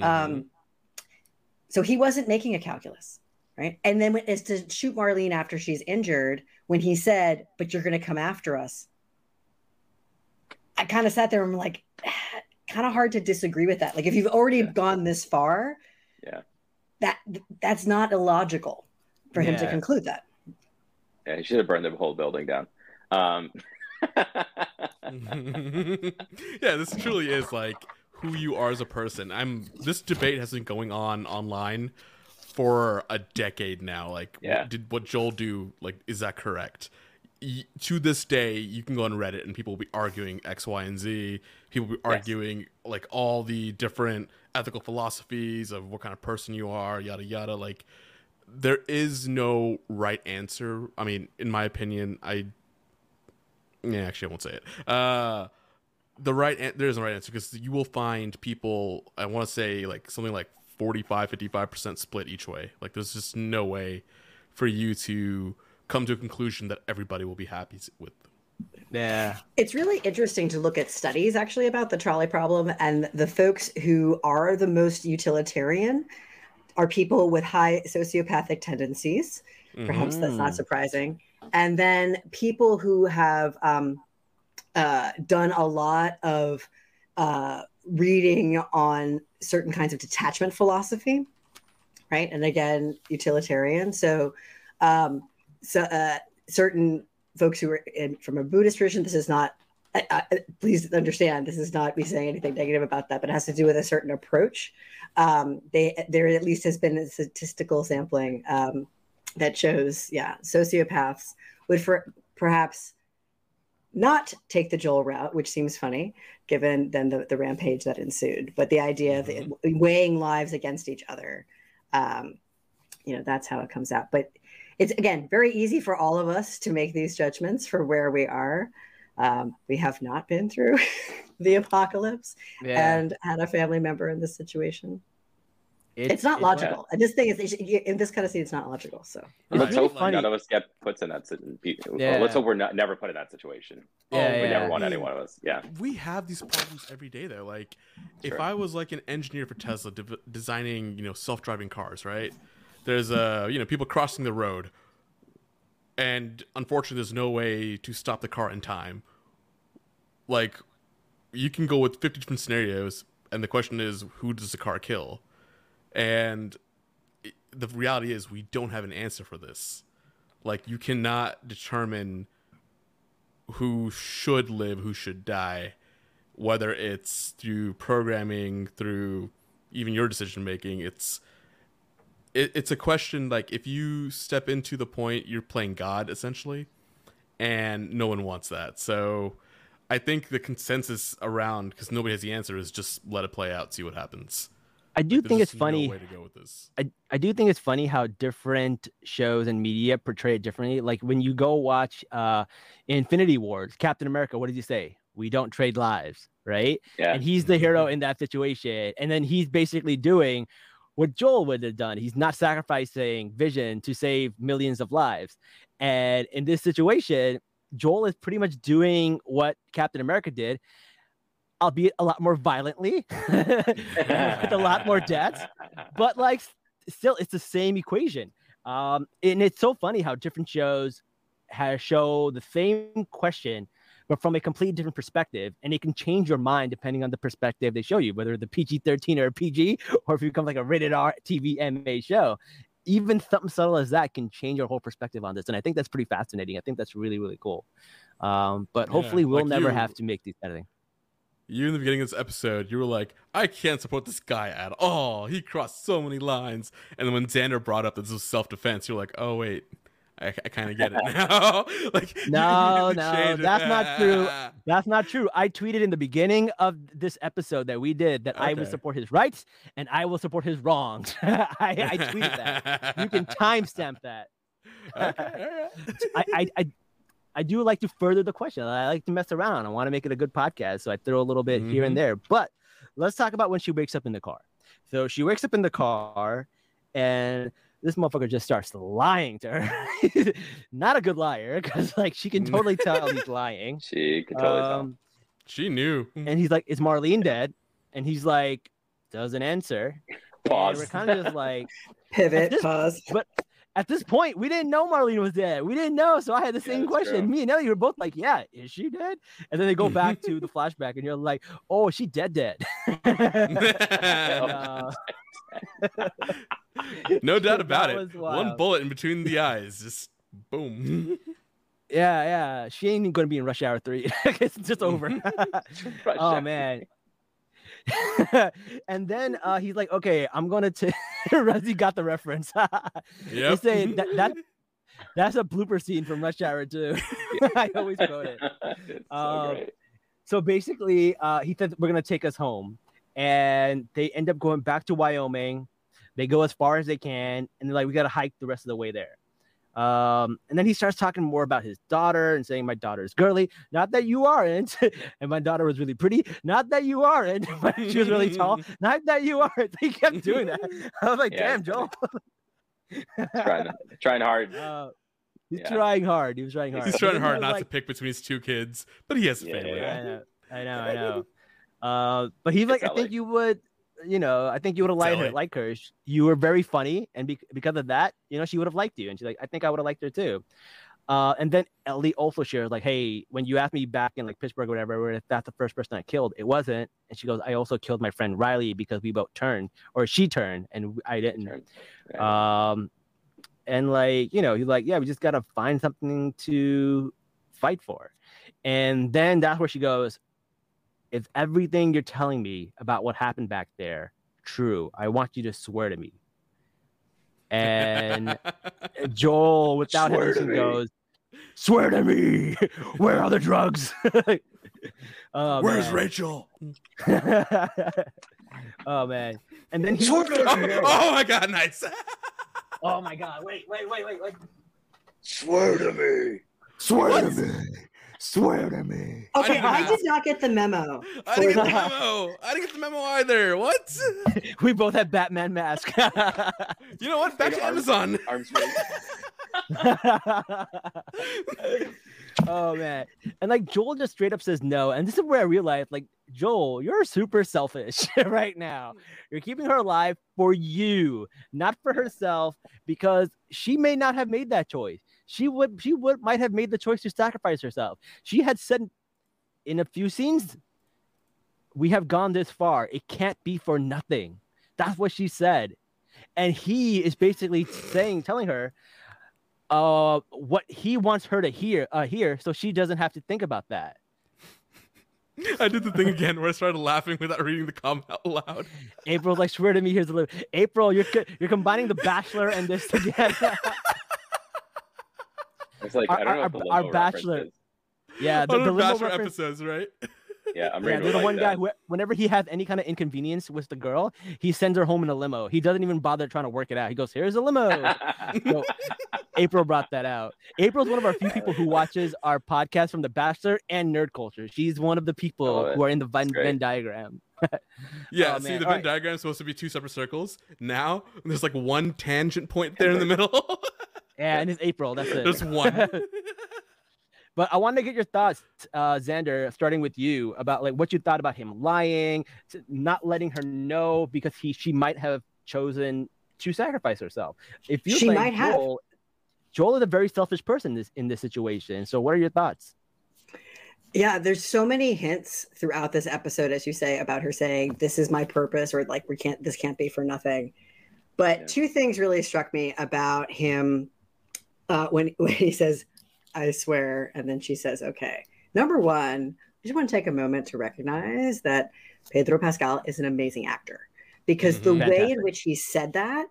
So he wasn't making a calculus. Right. And then as to shoot Marlene after she's injured, when he said, but you're going to come after us, I kind of sat there and I'm like, kind of hard to disagree with that. Like, if you've already gone this far, that's not illogical for him to conclude that. Yeah, he should have burned the whole building down. Yeah, this truly is like who you are as a person. This debate has been going on online for a decade now. Like, did what Joel do, like, is that correct? To this day, you can go on Reddit and people will be arguing X, Y, and Z. People will be arguing like all the different ethical philosophies of what kind of person you are, yada yada. Like, there is no right answer. I mean, in my opinion, actually I won't say it. There is no right answer, because you will find people, I want to say like something like 45-55% split each way. Like, there's just no way for you to come to a conclusion that everybody will be happy with. Yeah. It's really interesting to look at studies actually about the trolley problem, and the folks who are the most utilitarian are people with high sociopathic tendencies. Perhaps that's not surprising. And then people who have done a lot of reading on certain kinds of detachment philosophy, right? And again, utilitarian. So certain folks who are from a Buddhist tradition, this is not, please understand, this is not me saying anything negative about that, but it has to do with a certain approach. There at least has been a statistical sampling that shows, sociopaths would perhaps not take the Joel route, which seems funny given then the rampage that ensued. But the idea of weighing lives against each other, that's how it comes out. But it's, again, very easy for all of us to make these judgments for where we are. We have not been through the apocalypse and had a family member in this situation. It's not logical. And this thing is, in this kind of scene, it's not logical. So let's hope none of us get put in that situation. Let's hope we're never put in that situation. We never want any one of us. Yeah, we have these problems every day, though. Like, if I was like an engineer for Tesla, designing self-driving cars, right? There's people crossing the road, and unfortunately, there's no way to stop the car in time. Like, you can go with 50 different scenarios, and the question is, who does the car kill? And the reality is, we don't have an answer for this. Like, you cannot determine who should live, who should die, whether it's through programming, through even your decision making. It's a question, like, if you step into the point, you're playing God, essentially, and no one wants that. So I think the consensus around, because nobody has the answer, is just let it play out, see what happins. I do think it's funny. No way to go with this. I do think it's funny how different shows and media portray it differently. Like, when you go watch Infinity Wars, Captain America, what did he say? We don't trade lives, right? Yeah. And he's the hero in that situation. And then he's basically doing what Joel would have done. He's not sacrificing Vision to save millions of lives. And in this situation, Joel is pretty much doing what Captain America did, albeit a lot more violently, with a lot more deaths, but like, still, it's the same equation. And it's so funny how different shows show the same question, but from a completely different perspective, and it can change your mind depending on the perspective they show you, whether the PG-13 or a PG, or if it becomes like a rated R TV MMA show. Even something subtle as that can change your whole perspective on this, and I think that's pretty fascinating. I think that's really, really cool. But hopefully, we'll never have to make these kind of things. You in the beginning of this episode, you were like, I can't support this guy at all. He crossed so many lines. And then when Xander brought up that this was self-defense, you're like, oh, wait, I kind of get it now. Like, no, that's not true. That's not true. I tweeted in the beginning of this episode that we did that I would support his rights and I will support his wrongs. I tweeted that. You can timestamp that. Okay. I do like to further the question. I like to mess around. I want to make it a good podcast, so I throw a little bit here and there. But let's talk about when she wakes up in the car. So she wakes up in the car, and this motherfucker just starts lying to her. Not a good liar, because like she can totally tell he's lying. She can totally tell. She knew. And he's like, "Is Marlene dead?" And he's like, doesn't answer. Pause. And we're kind of just like Pivot. Pause. But at this point, we didn't know Marlene was dead. We didn't know, so I had the same question. True. Me and Ellie were both like, "Yeah, is she dead?" And then they go back to the flashback, and you're like, "Oh, she dead." No doubt about it. Wild. One bullet in between the eyes, just boom. Yeah. She ain't even gonna be in Rush Hour 3. It's just over. Oh man. And then he's like, "Okay, I'm gonna take." Rusty got the reference. They say that's a blooper scene from Rush Hour 2. I always quote it. So basically, he said, "We're gonna take us home," and they end up going back to Wyoming. They go as far as they can, and they're like, "We gotta hike the rest of the way there." And then he starts talking more about his daughter and saying, "My daughter is girly, not that you aren't." And my daughter was really pretty, not that you aren't. But she was really tall, not that you aren't. He kept doing that. I was like, "Damn, Joel." trying hard. He's trying hard. He was trying hard. He's trying hard not to pick between his two kids, but he has a family. I know. But he's like, "I think you would." I think you would have liked her. You were very funny, and because of that, she would have liked you. And she's like, "I think I would have liked her too." And then Ellie also shares like, "Hey, when you asked me back in like Pittsburgh or whatever, if that's the first person I killed, it wasn't." And she goes, "I also killed my friend Riley because we both turned, or she turned, and I didn't." And like, he's like, "Yeah, we just gotta find something to fight for." And then that's where she goes, "If everything you're telling me about what happened back there true, I want you to swear to me." And Joel, without hesitation, goes, "Swear to me. Where are the drugs?" Where's Rachel? Oh man! And then oh my god, nice. Oh my god! Wait! Swear to me. Swear to me. Swear to me. Okay, I did not get the memo. I didn't get the memo either. What? We both have Batman mask. You know what? Back to Amazon. Arms Oh man. And like Joel just straight up says no. And this is where I realized, like, Joel, you're super selfish right now. You're keeping her alive for you, not for herself, because she may not have made that choice. She might have made the choice to sacrifice herself. She had said in a few scenes, "We have gone this far. It can't be for nothing." That's what she said. And he is basically telling her what he wants her to hear, so she doesn't have to think about that. I did the thing again where I started laughing without reading the comment out loud. April's like, "Swear to me, here's a little." April, you're combining The Bachelor and this together. It's like, I don't know what the our Bachelor. is. Yeah, the Bachelor limo reference, episodes, right? Yeah, I'm yeah, reading there's like one that. guy whenever he has any kind of inconvenience with the girl, he sends her home in a limo. He doesn't even bother trying to work it out. He goes, "Here's a limo." So, April brought that out. April's one of our few people who watches our podcast from The Bachelor and Nerd Culture. She's one of the people who are in the Venn diagram. Yeah, Oh, see, man. the All Venn diagram is supposed to be two separate circles. Now there's like one tangent point there in the middle. Yeah, and it's April. That's it. There's one. But I wanted to get your thoughts, Xander, starting with you, about like what you thought about him lying, not letting her know because she might have chosen to sacrifice herself. If you She might have. Joel is a very selfish person in this situation. So what are your thoughts? Yeah, there's so many hints throughout this episode, as you say, about her saying, "This is my purpose," or like, this can't be for nothing. But two things really struck me about him when he says, "I swear," and then she says, "Okay." Number one, I just want to take a moment to recognize that Pedro Pascal is an amazing actor, because the way in which he said that,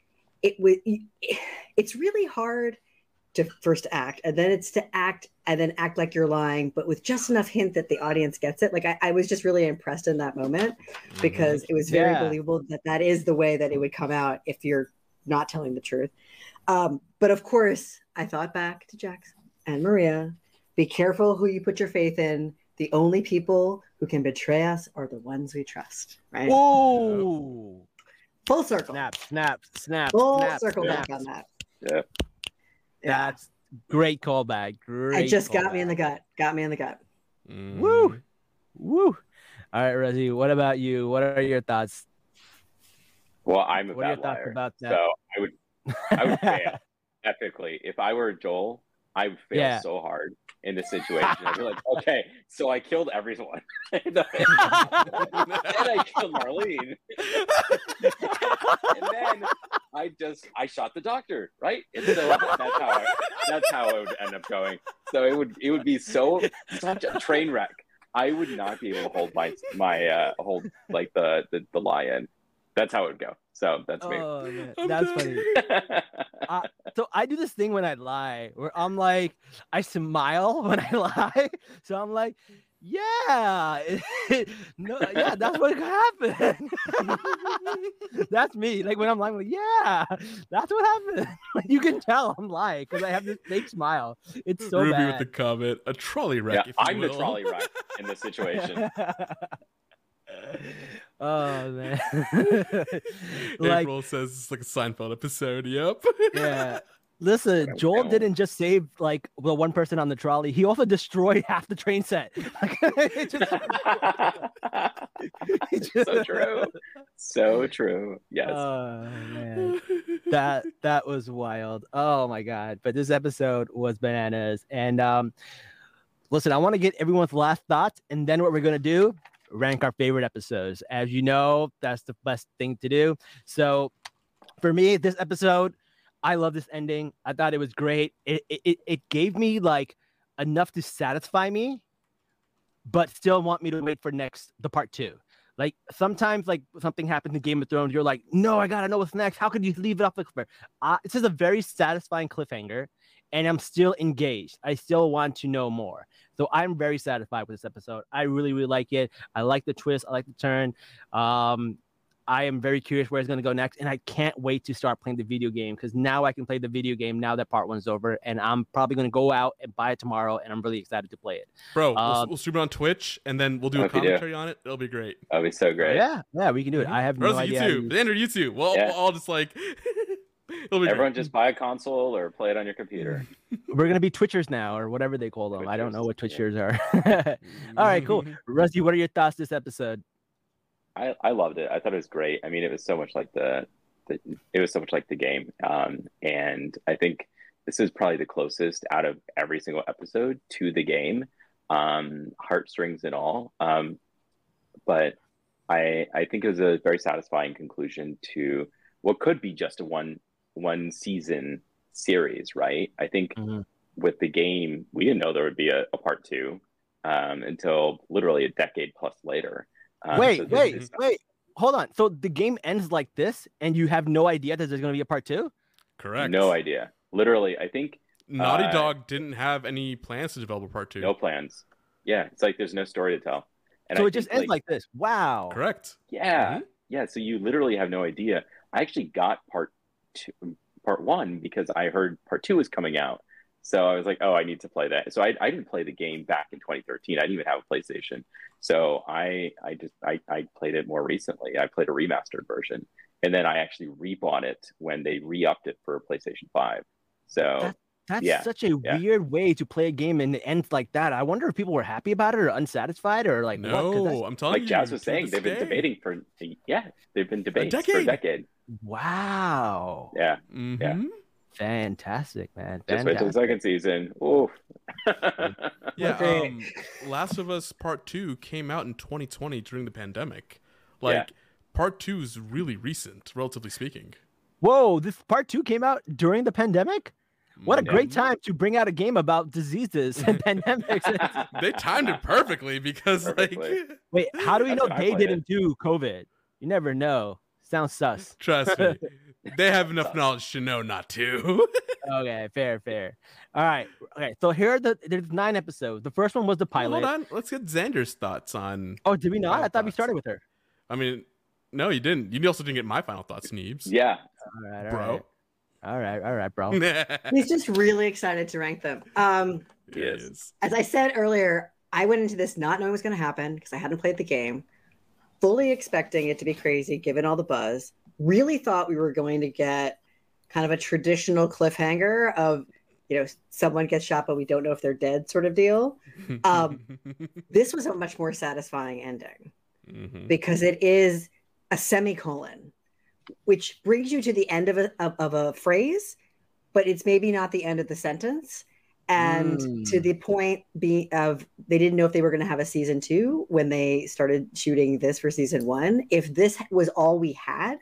it's really hard to first act, and then it's to act and then act like you're lying, but with just enough hint that the audience gets it. Like I was just really impressed in that moment, because it was very believable that is the way that it would come out if you're not telling the truth. But of course, I thought back to Jax and Maria. Be careful who you put your faith in. The only people who can betray us are the ones we trust. Right? Whoa! Full circle. Snap. Full circle back on that. Yeah. That's great callback. Great. It just got callback. me in the gut. Got me in the gut. Woo! All right, Resi, what about you? What are your thoughts? Well, I'm a What are your bad thoughts liar, about that? so I would fail epically. If I were Joel, I would fail so hard in this situation. I'd be like, okay, so I killed everyone. and I killed Marlene. And then I shot the doctor, right? And so that's how it would end up going. So it would be such a train wreck. I would not be able to hold my hold like the lie in. That's how it would go. So that's me. Oh, man. That's funny. So I do this thing when I lie, where I'm like, I smile when I lie. So I'm like, yeah, that's what happened. That's me. Like when I'm lying, I'm like, yeah, that's what happened. Like you can tell I'm lying because I have this fake smile. It's so Ruby bad. with the comment, a trolley wreck. Yeah, if you I'm the will. trolley wreck in this situation. Oh man. April says it's like a Seinfeld episode. Yep. Yeah. Listen, Joel didn't just save like the one person on the trolley. He also destroyed half the train set. So true. So true. Yes. Oh man. That was wild. Oh my god. But this episode was bananas. And listen, I want to get everyone's last thoughts, and then what we're gonna do, rank our favorite episodes. As you know, that's the best thing to do. So for me, this episode, I love this ending. I thought it was great. It gave me like enough to satisfy me, but still want me to wait for the part 2. Like sometimes like something happens in Game of Thrones, you're like, no, I gotta know what's next. How could you leave it up? This is a very satisfying cliffhanger, and I'm still engaged. I still want to know more. So I'm very satisfied with this episode. I really, really like it. I like the twist. I like the turn. I am very curious where it's going to go next, and I can't wait to start playing the video game, because now I can play the video game now that part 1's over, and I'm probably going to go out and buy it tomorrow, and I'm really excited to play it. Bro, we'll stream it on Twitch, and then we'll do a commentary on it. It'll be great. That'll be so great. Yeah, we can do it. I have no idea. YouTube, Andrew, YouTube. We'll all just like... Everyone just buy a console or play it on your computer. We're going to be Twitchers now, or whatever they call them. Twitchers. I don't know what Twitchers are. All right, cool. Rusty, what are your thoughts this episode? I loved it. I thought it was great. I mean, it was so much like the game. And I think this is probably the closest out of every single episode to the game, heartstrings and all. But I think it was a very satisfying conclusion to what could be just a one season series, right? I think with the game, we didn't know there would be a part 2 until literally a decade plus later. Wait, hold on. So the game ends like this, and you have no idea that there's going to be a part 2? Correct. No idea. Literally, I think Naughty Dog didn't have any plans to develop a part 2. No plans. Yeah, it's like there's no story to tell. And so it just ends like this. Wow. Correct. Yeah. Yeah. So you literally have no idea. I actually got part 1 because I heard part 2 was coming out. So I was like, oh, I need to play that. So I didn't play the game back in 2013. I didn't even have a PlayStation. So I played it more recently. I played a remastered version. And then I actually rebought it when they re-upped it for PlayStation 5. So that's such a weird way to play a game and it ends like that. I wonder if people were happy about it or unsatisfied or like no, what? I'm telling you. Like Jazz was saying, they've been debating for a decade. Wow. Yeah. Mm-hmm. Yeah. Fantastic, man. Just wait till the second season. Oof. Yeah, Last of Us Part 2 came out in 2020 during the pandemic. Like, Part 2 is really recent, relatively speaking. Whoa, this part 2 came out during the pandemic? What a great time to bring out a game about diseases and pandemics. They timed it perfectly because, like... Wait, how do we know they didn't do COVID? You never know. Sounds sus. Trust me. They have enough knowledge to know not to. Okay, fair. All right. Okay, so here are there's 9 episodes. The first one was the pilot. Hold on. Let's get Xander's thoughts on... Oh, did we not? I thought we started with her. I mean, no, you didn't. You also didn't get my final thoughts, Neebs. Yeah. All right, bro. All right, bro. He's just really excited to rank them. Yes. As I said earlier, I went into this not knowing what was going to happen because I hadn't played the game, fully expecting it to be crazy, given all the buzz. Really thought we were going to get kind of a traditional cliffhanger of, someone gets shot, but we don't know if they're dead sort of deal. This was a much more satisfying ending because it is a semicolon, which brings you to the end of a phrase, but it's maybe not the end of the sentence. And to the point of they didn't know if they were going to have a season 2 when they started shooting this for season 1. If this was all we had,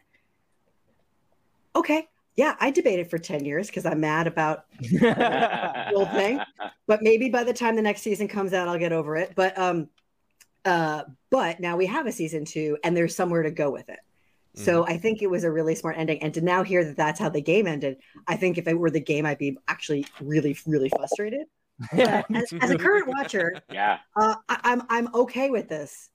okay, yeah, I debated for 10 years because I'm mad about the whole thing. But maybe by the time the next season comes out, I'll get over it. But now we have a season 2 and there's somewhere to go with it. So I think it was a really smart ending. And to now hear that that's how the game ended, I think if it were the game, I'd be actually really, really frustrated. As a current watcher, I'm okay with this.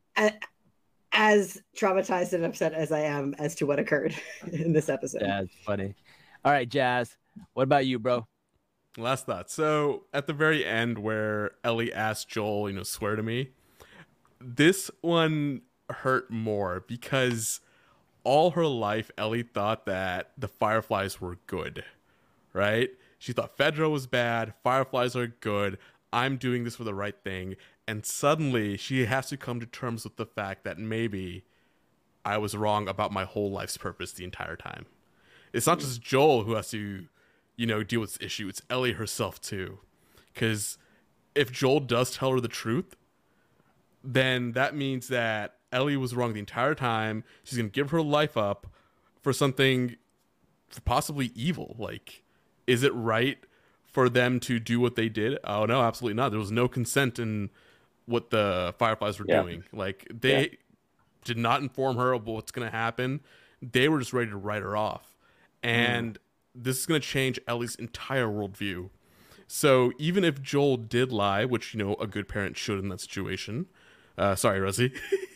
As traumatized and upset as I am as to what occurred in this episode. Yeah, it's funny. All right, Jazz, what about you, bro? Last thought. So at the very end where Ellie asked Joel, swear to me, this one hurt more because all her life, Ellie thought that the Fireflies were good, right? She thought Fedra was bad, Fireflies are good, I'm doing this for the right thing. And suddenly she has to come to terms with the fact that maybe I was wrong about my whole life's purpose the entire time. It's not just Joel who has to, deal with this issue. It's Ellie herself too. Because if Joel does tell her the truth, then that means that Ellie was wrong the entire time. She's going to give her life up for something possibly evil. Like, is it right for them to do what they did? Oh, no, absolutely not. There was no consent in what the Fireflies were doing. Like, they did not inform her of what's going to happen. They were just ready to write her off. And this is going to change Ellie's entire worldview. So even if Joel did lie, which, a good parent should in that situation. Sorry, Rosie.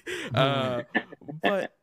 But,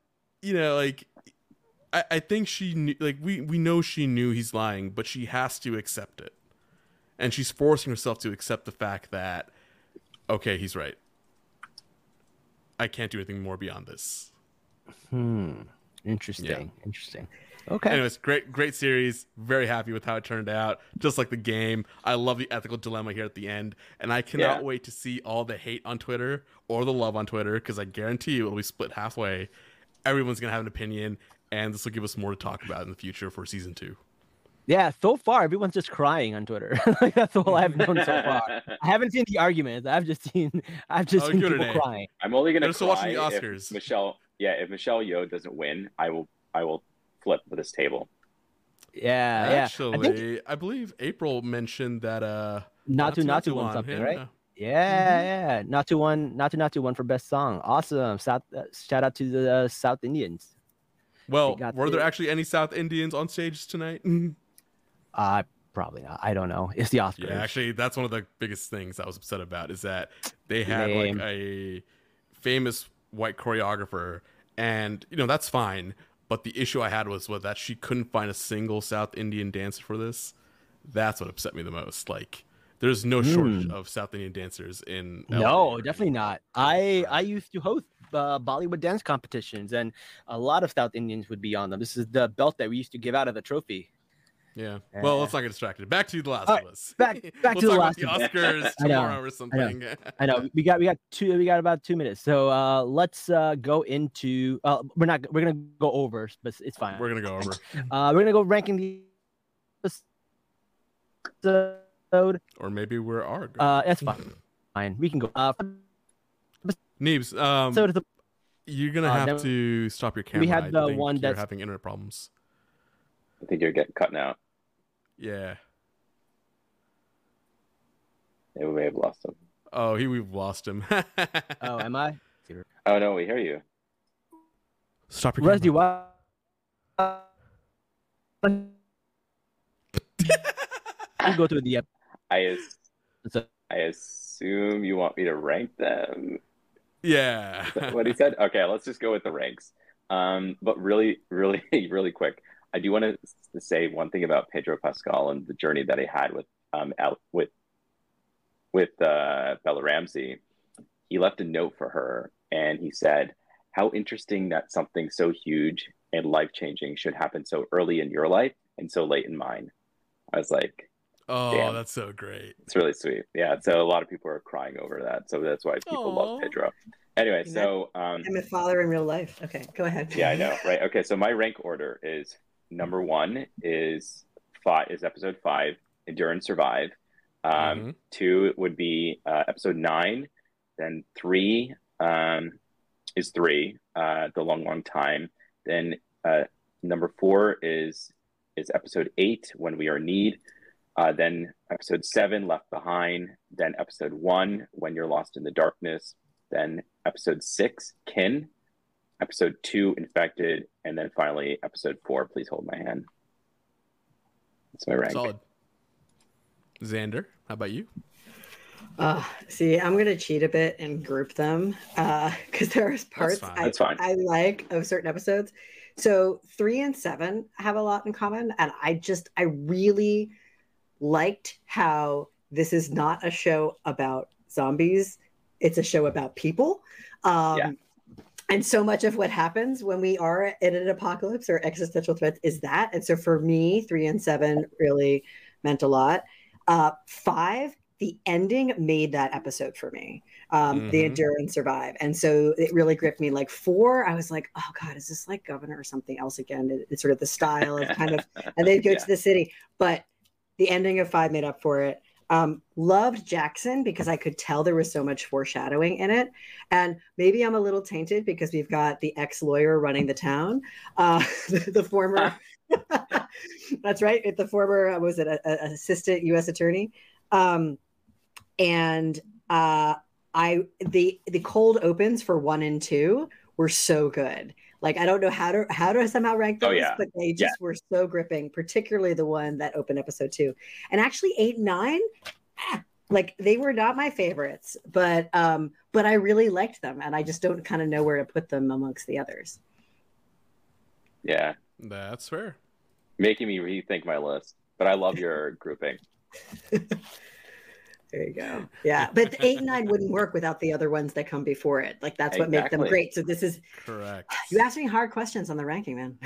I think she knew, we know she knew he's lying, but she has to accept it. And she's forcing herself to accept the fact that, okay, he's right. I can't do anything more beyond this. Interesting. Okay. Anyways, great series. Very happy with how it turned out. Just like the game. I love the ethical dilemma here at the end. And I cannot wait to see all the hate on Twitter or the love on Twitter, because I guarantee you it'll be split halfway. Everyone's going to have an opinion, and this will give us more to talk about in the future for season 2. Yeah, so far everyone's just crying on Twitter. That's all I've known so far. I haven't seen the arguments. I've just seen people crying. I'm only gonna cry watching the Oscars. If Michelle Yeoh doesn't win. I will flip this table. Yeah, Actually, I believe April mentioned that Natu won something, right? Yeah. Natu won for best song. Awesome. Shout out to the South Indians. Well, were there actually any South Indians on stage tonight? Probably not. I don't know. It's the Oscars. Yeah, actually, that's one of the biggest things I was upset about, is that they had like a famous white choreographer, and that's fine. But the issue I had was that she couldn't find a single South Indian dancer for this. That's what upset me the most. Like, there's no shortage of South Indian dancers in LA. No, definitely not. I used to host Bollywood dance competitions, and a lot of South Indians would be on them. This is the belt that we used to give out as a trophy. Yeah. Well, let's not get distracted. Back to The Last of Us. Back we'll to The Last of Us. Oscars tomorrow or something. I know. We got about 2 minutes. So let's go into. We're gonna go over, but it's fine. We're gonna go over. We're gonna go ranking the Or maybe we're Arg. That's fine. Fine, we can go. Neebs, So the you're gonna have to stop your camera. we had the I think one you're that's having internet problems. I think you're getting cutting out. Yeah. Yeah, we may have lost him. Oh, we've lost him. oh, am I? Oh no, we hear you. Stop your Rusty, camera. why? Go through the I assume you want me to rank them. Yeah. Is that what he said? Okay, let's just go with the ranks. But really, really, really quick, I do want to say one thing about Pedro Pascal and the journey that he had with Bella Ramsey. He left a note for her, and he said, "How interesting that something so huge and life-changing should happen so early in your life and so late in mine." I was like, oh, damn. That's so great. It's really sweet. Yeah, so a lot of people are crying over that. So that's why people love Pedro. Anyway, so I'm a father in real life. Okay, go ahead. Yeah, I know, right? Okay, so my rank order is number 1 is episode 5, Endure and Survive. 2 would be episode 9. Then 3 is 3, The Long Time. Then number 4 is episode 8, When We Are in Need. Then episode 7, Left Behind. Then episode 1, When You're Lost in the Darkness. Then episode 6, Kin. Episode 2, Infected. And then finally episode 4, Please Hold My Hand. That's my rank. Solid. Xander, how about you? See, I'm gonna cheat a bit and group them because there's parts I like of certain episodes. So 3 and 7 have a lot in common, and I really liked how this is not a show about zombies; it's a show about people. And so much of what happens when we are in an apocalypse or existential threats is that. And so for me, 3 and 7 really meant a lot. 5, the ending made that episode for me. The Endure and Survive. And so it really gripped me. Like 4, I was like, oh God, is this like Governor or something else again? It's sort of the style of kind of, and they go to the city. But the ending of 5 made up for it. Loved Jackson because I could tell there was so much foreshadowing in it. And maybe I'm a little tainted because we've got the ex-lawyer running the town, the former, that's right, the former, was it assistant U.S. attorney? The cold opens for 1 and 2 were so good. Like, I don't know how to somehow rank those, but they just were so gripping, particularly the one that opened episode 2. And actually 8 and 9, like they were not my favorites, but I really liked them, and I just don't kind of know where to put them amongst the others. Yeah. That's fair. Making me rethink my list, but I love your grouping. There you go. Yeah, but 8 and 9 wouldn't work without the other ones that come before it. Like that's what makes them great. So this is correct. You asked me hard questions on the ranking, man.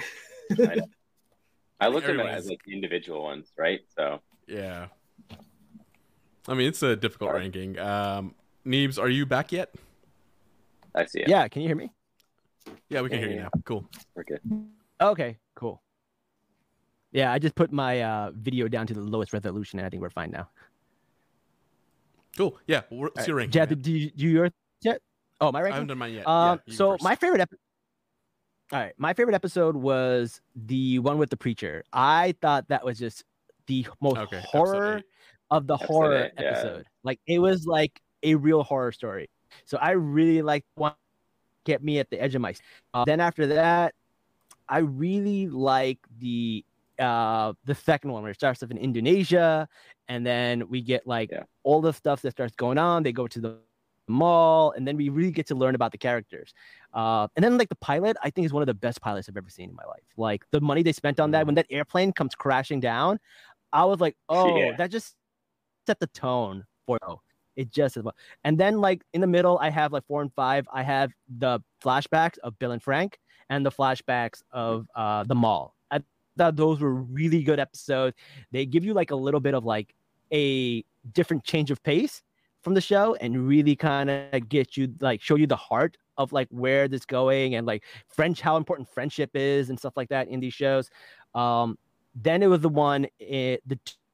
I look at them as like individual ones, right? So yeah. I mean, it's a difficult ranking. Neebs, are you back yet? I see it. Yeah, can you hear me? Yeah, we can hear you now. Cool. We're good. Okay, cool. Yeah, I just put my video down to the lowest resolution, and I think we're fine now. Cool. Yeah. What's your ranking? Jad, do you yours yet? Oh, my ranking? I haven't done mine yet. So my favorite episode. All right, my favorite episode was the one with the preacher. I thought that was just the most horror of the horror episode. Like it was like a real horror story. So I really liked one. Kept me at the edge of my. Then after that, I really like the second one where it starts off in Indonesia, and then we get like all the stuff that starts going on. They go to the mall, and then we really get to learn about the characters. And then like the pilot, I think is one of the best pilots I've ever seen in my life. Like the money they spent on that, when that airplane comes crashing down, I was like, that just set the tone for it just as well. And then like in the middle, I have like 4 and 5. I have the flashbacks of Bill and Frank and the flashbacks of the mall. I thought those were really good episodes. They give you like a little bit of like a different change of pace from the show and really kind of get you like show you the heart of like where this going and like how important friendship is and stuff like that in these shows. Then it was the one the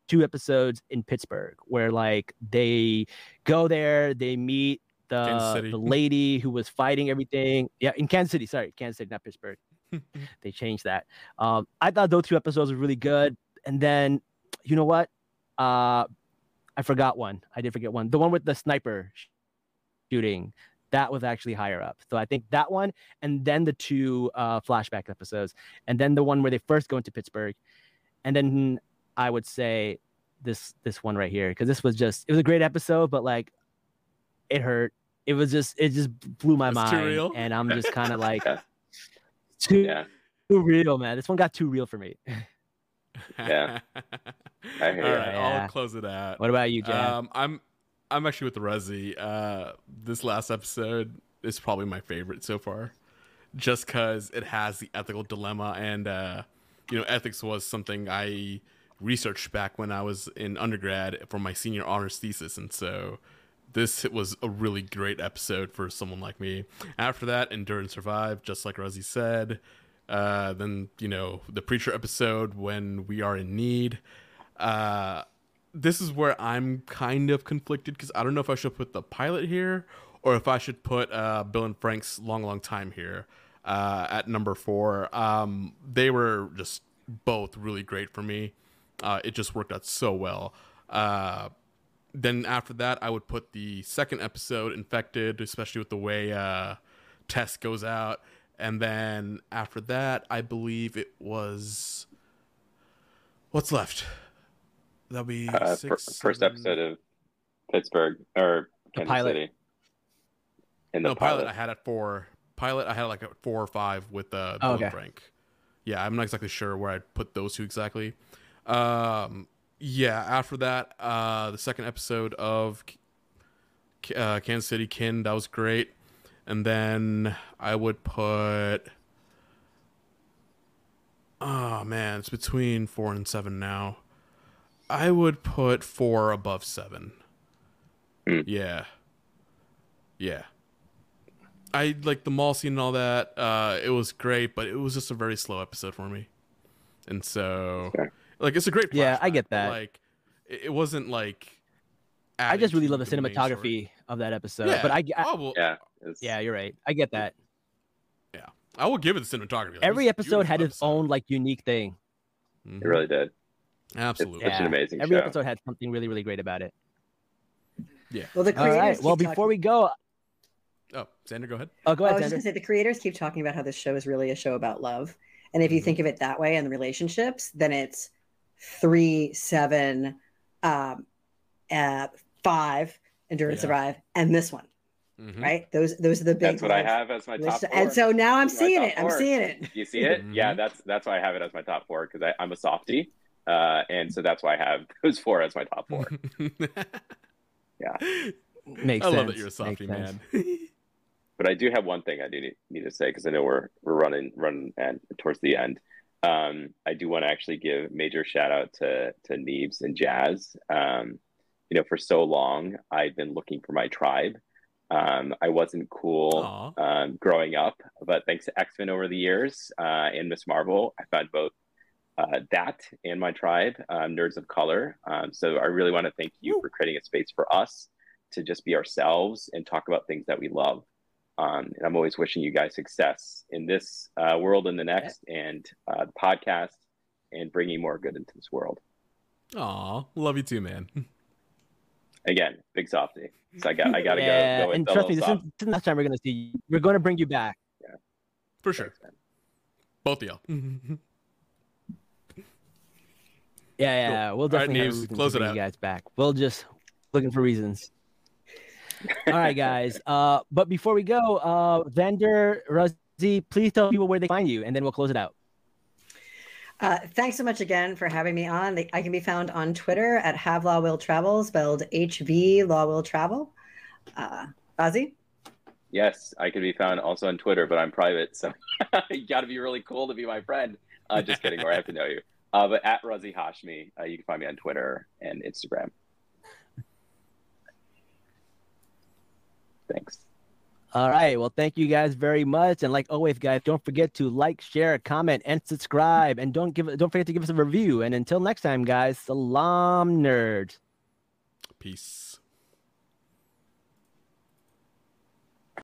2 episodes in Pittsburgh where like they go there, they meet the lady who was fighting everything. Yeah, in Kansas City. Sorry, Kansas City, not Pittsburgh. They changed that. I thought those 2 episodes were really good. And then, you know what? I forgot one. I did forget one. The one with the sniper shooting. That was actually higher up. So I think that one, and then the 2 flashback episodes, and then the one where they first go into Pittsburgh, and then I would say this one right here, because it was a great episode, but like it hurt. It just blew my mind, too real? And I'm just kind of like too real, man. This one got too real for me. Yeah. I hear All you. right, I'll close it out. What about you, Jan? I'm actually with Ruzzy. This last episode is probably my favorite so far, just because it has the ethical dilemma, and ethics was something I researched back when I was in undergrad for my senior honors thesis, and so this was a really great episode for someone like me. After that, Endure and Survive, just like Ruzzy said. Then the Preacher episode, When We Are in Need. This is where I'm kind of conflicted because I don't know if I should put the pilot here or if I should put Bill and Frank's Long Time here at number 4. They were just both really great for me. It just worked out so well. Then after that, I would put the second episode, Infected, especially with the way Tess goes out. And then after that, I believe it was... What's left? That'll be first episode of Pittsburgh or Kansas City. No, pilot I had at 4. Pilot I had like at 4 or 5 with Bill and Frank. Yeah, I'm not exactly sure where I'd put those 2 exactly. After that, the second episode of Kansas City, Kin, that was great. And then I would put... Oh, man, it's between 4 and 7 now. I would put 4 above 7. Yeah. I like the mall scene and all that. It was great, but it was just a very slow episode for me. And so, like, it's a great flashback. Yeah, I get that. Like, it wasn't like... I just really love the cinematography of that episode. Yeah. But yeah, you're right. I get that. Yeah. I will give it the cinematography. Every episode had its own, like, unique thing. It really did. Absolutely. It's an amazing Every show. episode had something really, really great about it. Yeah. Well, the creators. Right. Well, before we go. Oh, Xander, go ahead. Oh, go ahead. I was just going to say the creators keep talking about how this show is really a show about love, and if you think of it that way and the relationships, then it's 3, 7, 5, Endure and Survive, and this one. Right? Those are the big. That's what I have as my top 4. And so now I'm seeing it. I'm seeing it. You see it? Yeah, that's why I have it as my top 4 because I'm a softie. And so that's why I have those 4 as my top 4. Yeah. Makes sense. I love that that you're a softie, man. But I do have one thing I do need to say because I know we're running and towards the end. I do want to actually give major shout out to Neebs and Jazz. For so long I've been looking for my tribe. I wasn't cool growing up, but thanks to X-Men over the years and Miss Marvel, I found both that and my tribe, Nerds of Color. So I really want to thank you for creating a space for us to just be ourselves and talk about things that we love. And I'm always wishing you guys success in this world and the next, and the podcast, and bringing more good into this world. Aw, love you too, man. Again, big softie. So I gotta go. And trust me, this is the last time we're gonna see you. We're gonna bring you back. Yeah, for sure. Thanks, both of y'all. Yeah, cool. We'll definitely have reasons to bring you guys back. We'll just looking for reasons. All right, guys. But before we go, Vander, Ruzzy, please tell people where they find you, and then we'll close it out. Thanks so much again for having me on. I can be found on Twitter at HaveLawWillTravel, spelled HV Law Will Travel. Ozzy? Yes, I can be found also on Twitter, but I'm private, so you got to be really cool to be my friend. Just kidding, or I have to know you. But at Ruzzy Hashmi, you can find me on Twitter and Instagram. Thanks. All right. Well, thank you guys very much. And like always, guys, don't forget to like, share, comment, and subscribe. And don't forget to give us a review. And until next time, guys, salam nerds. Peace.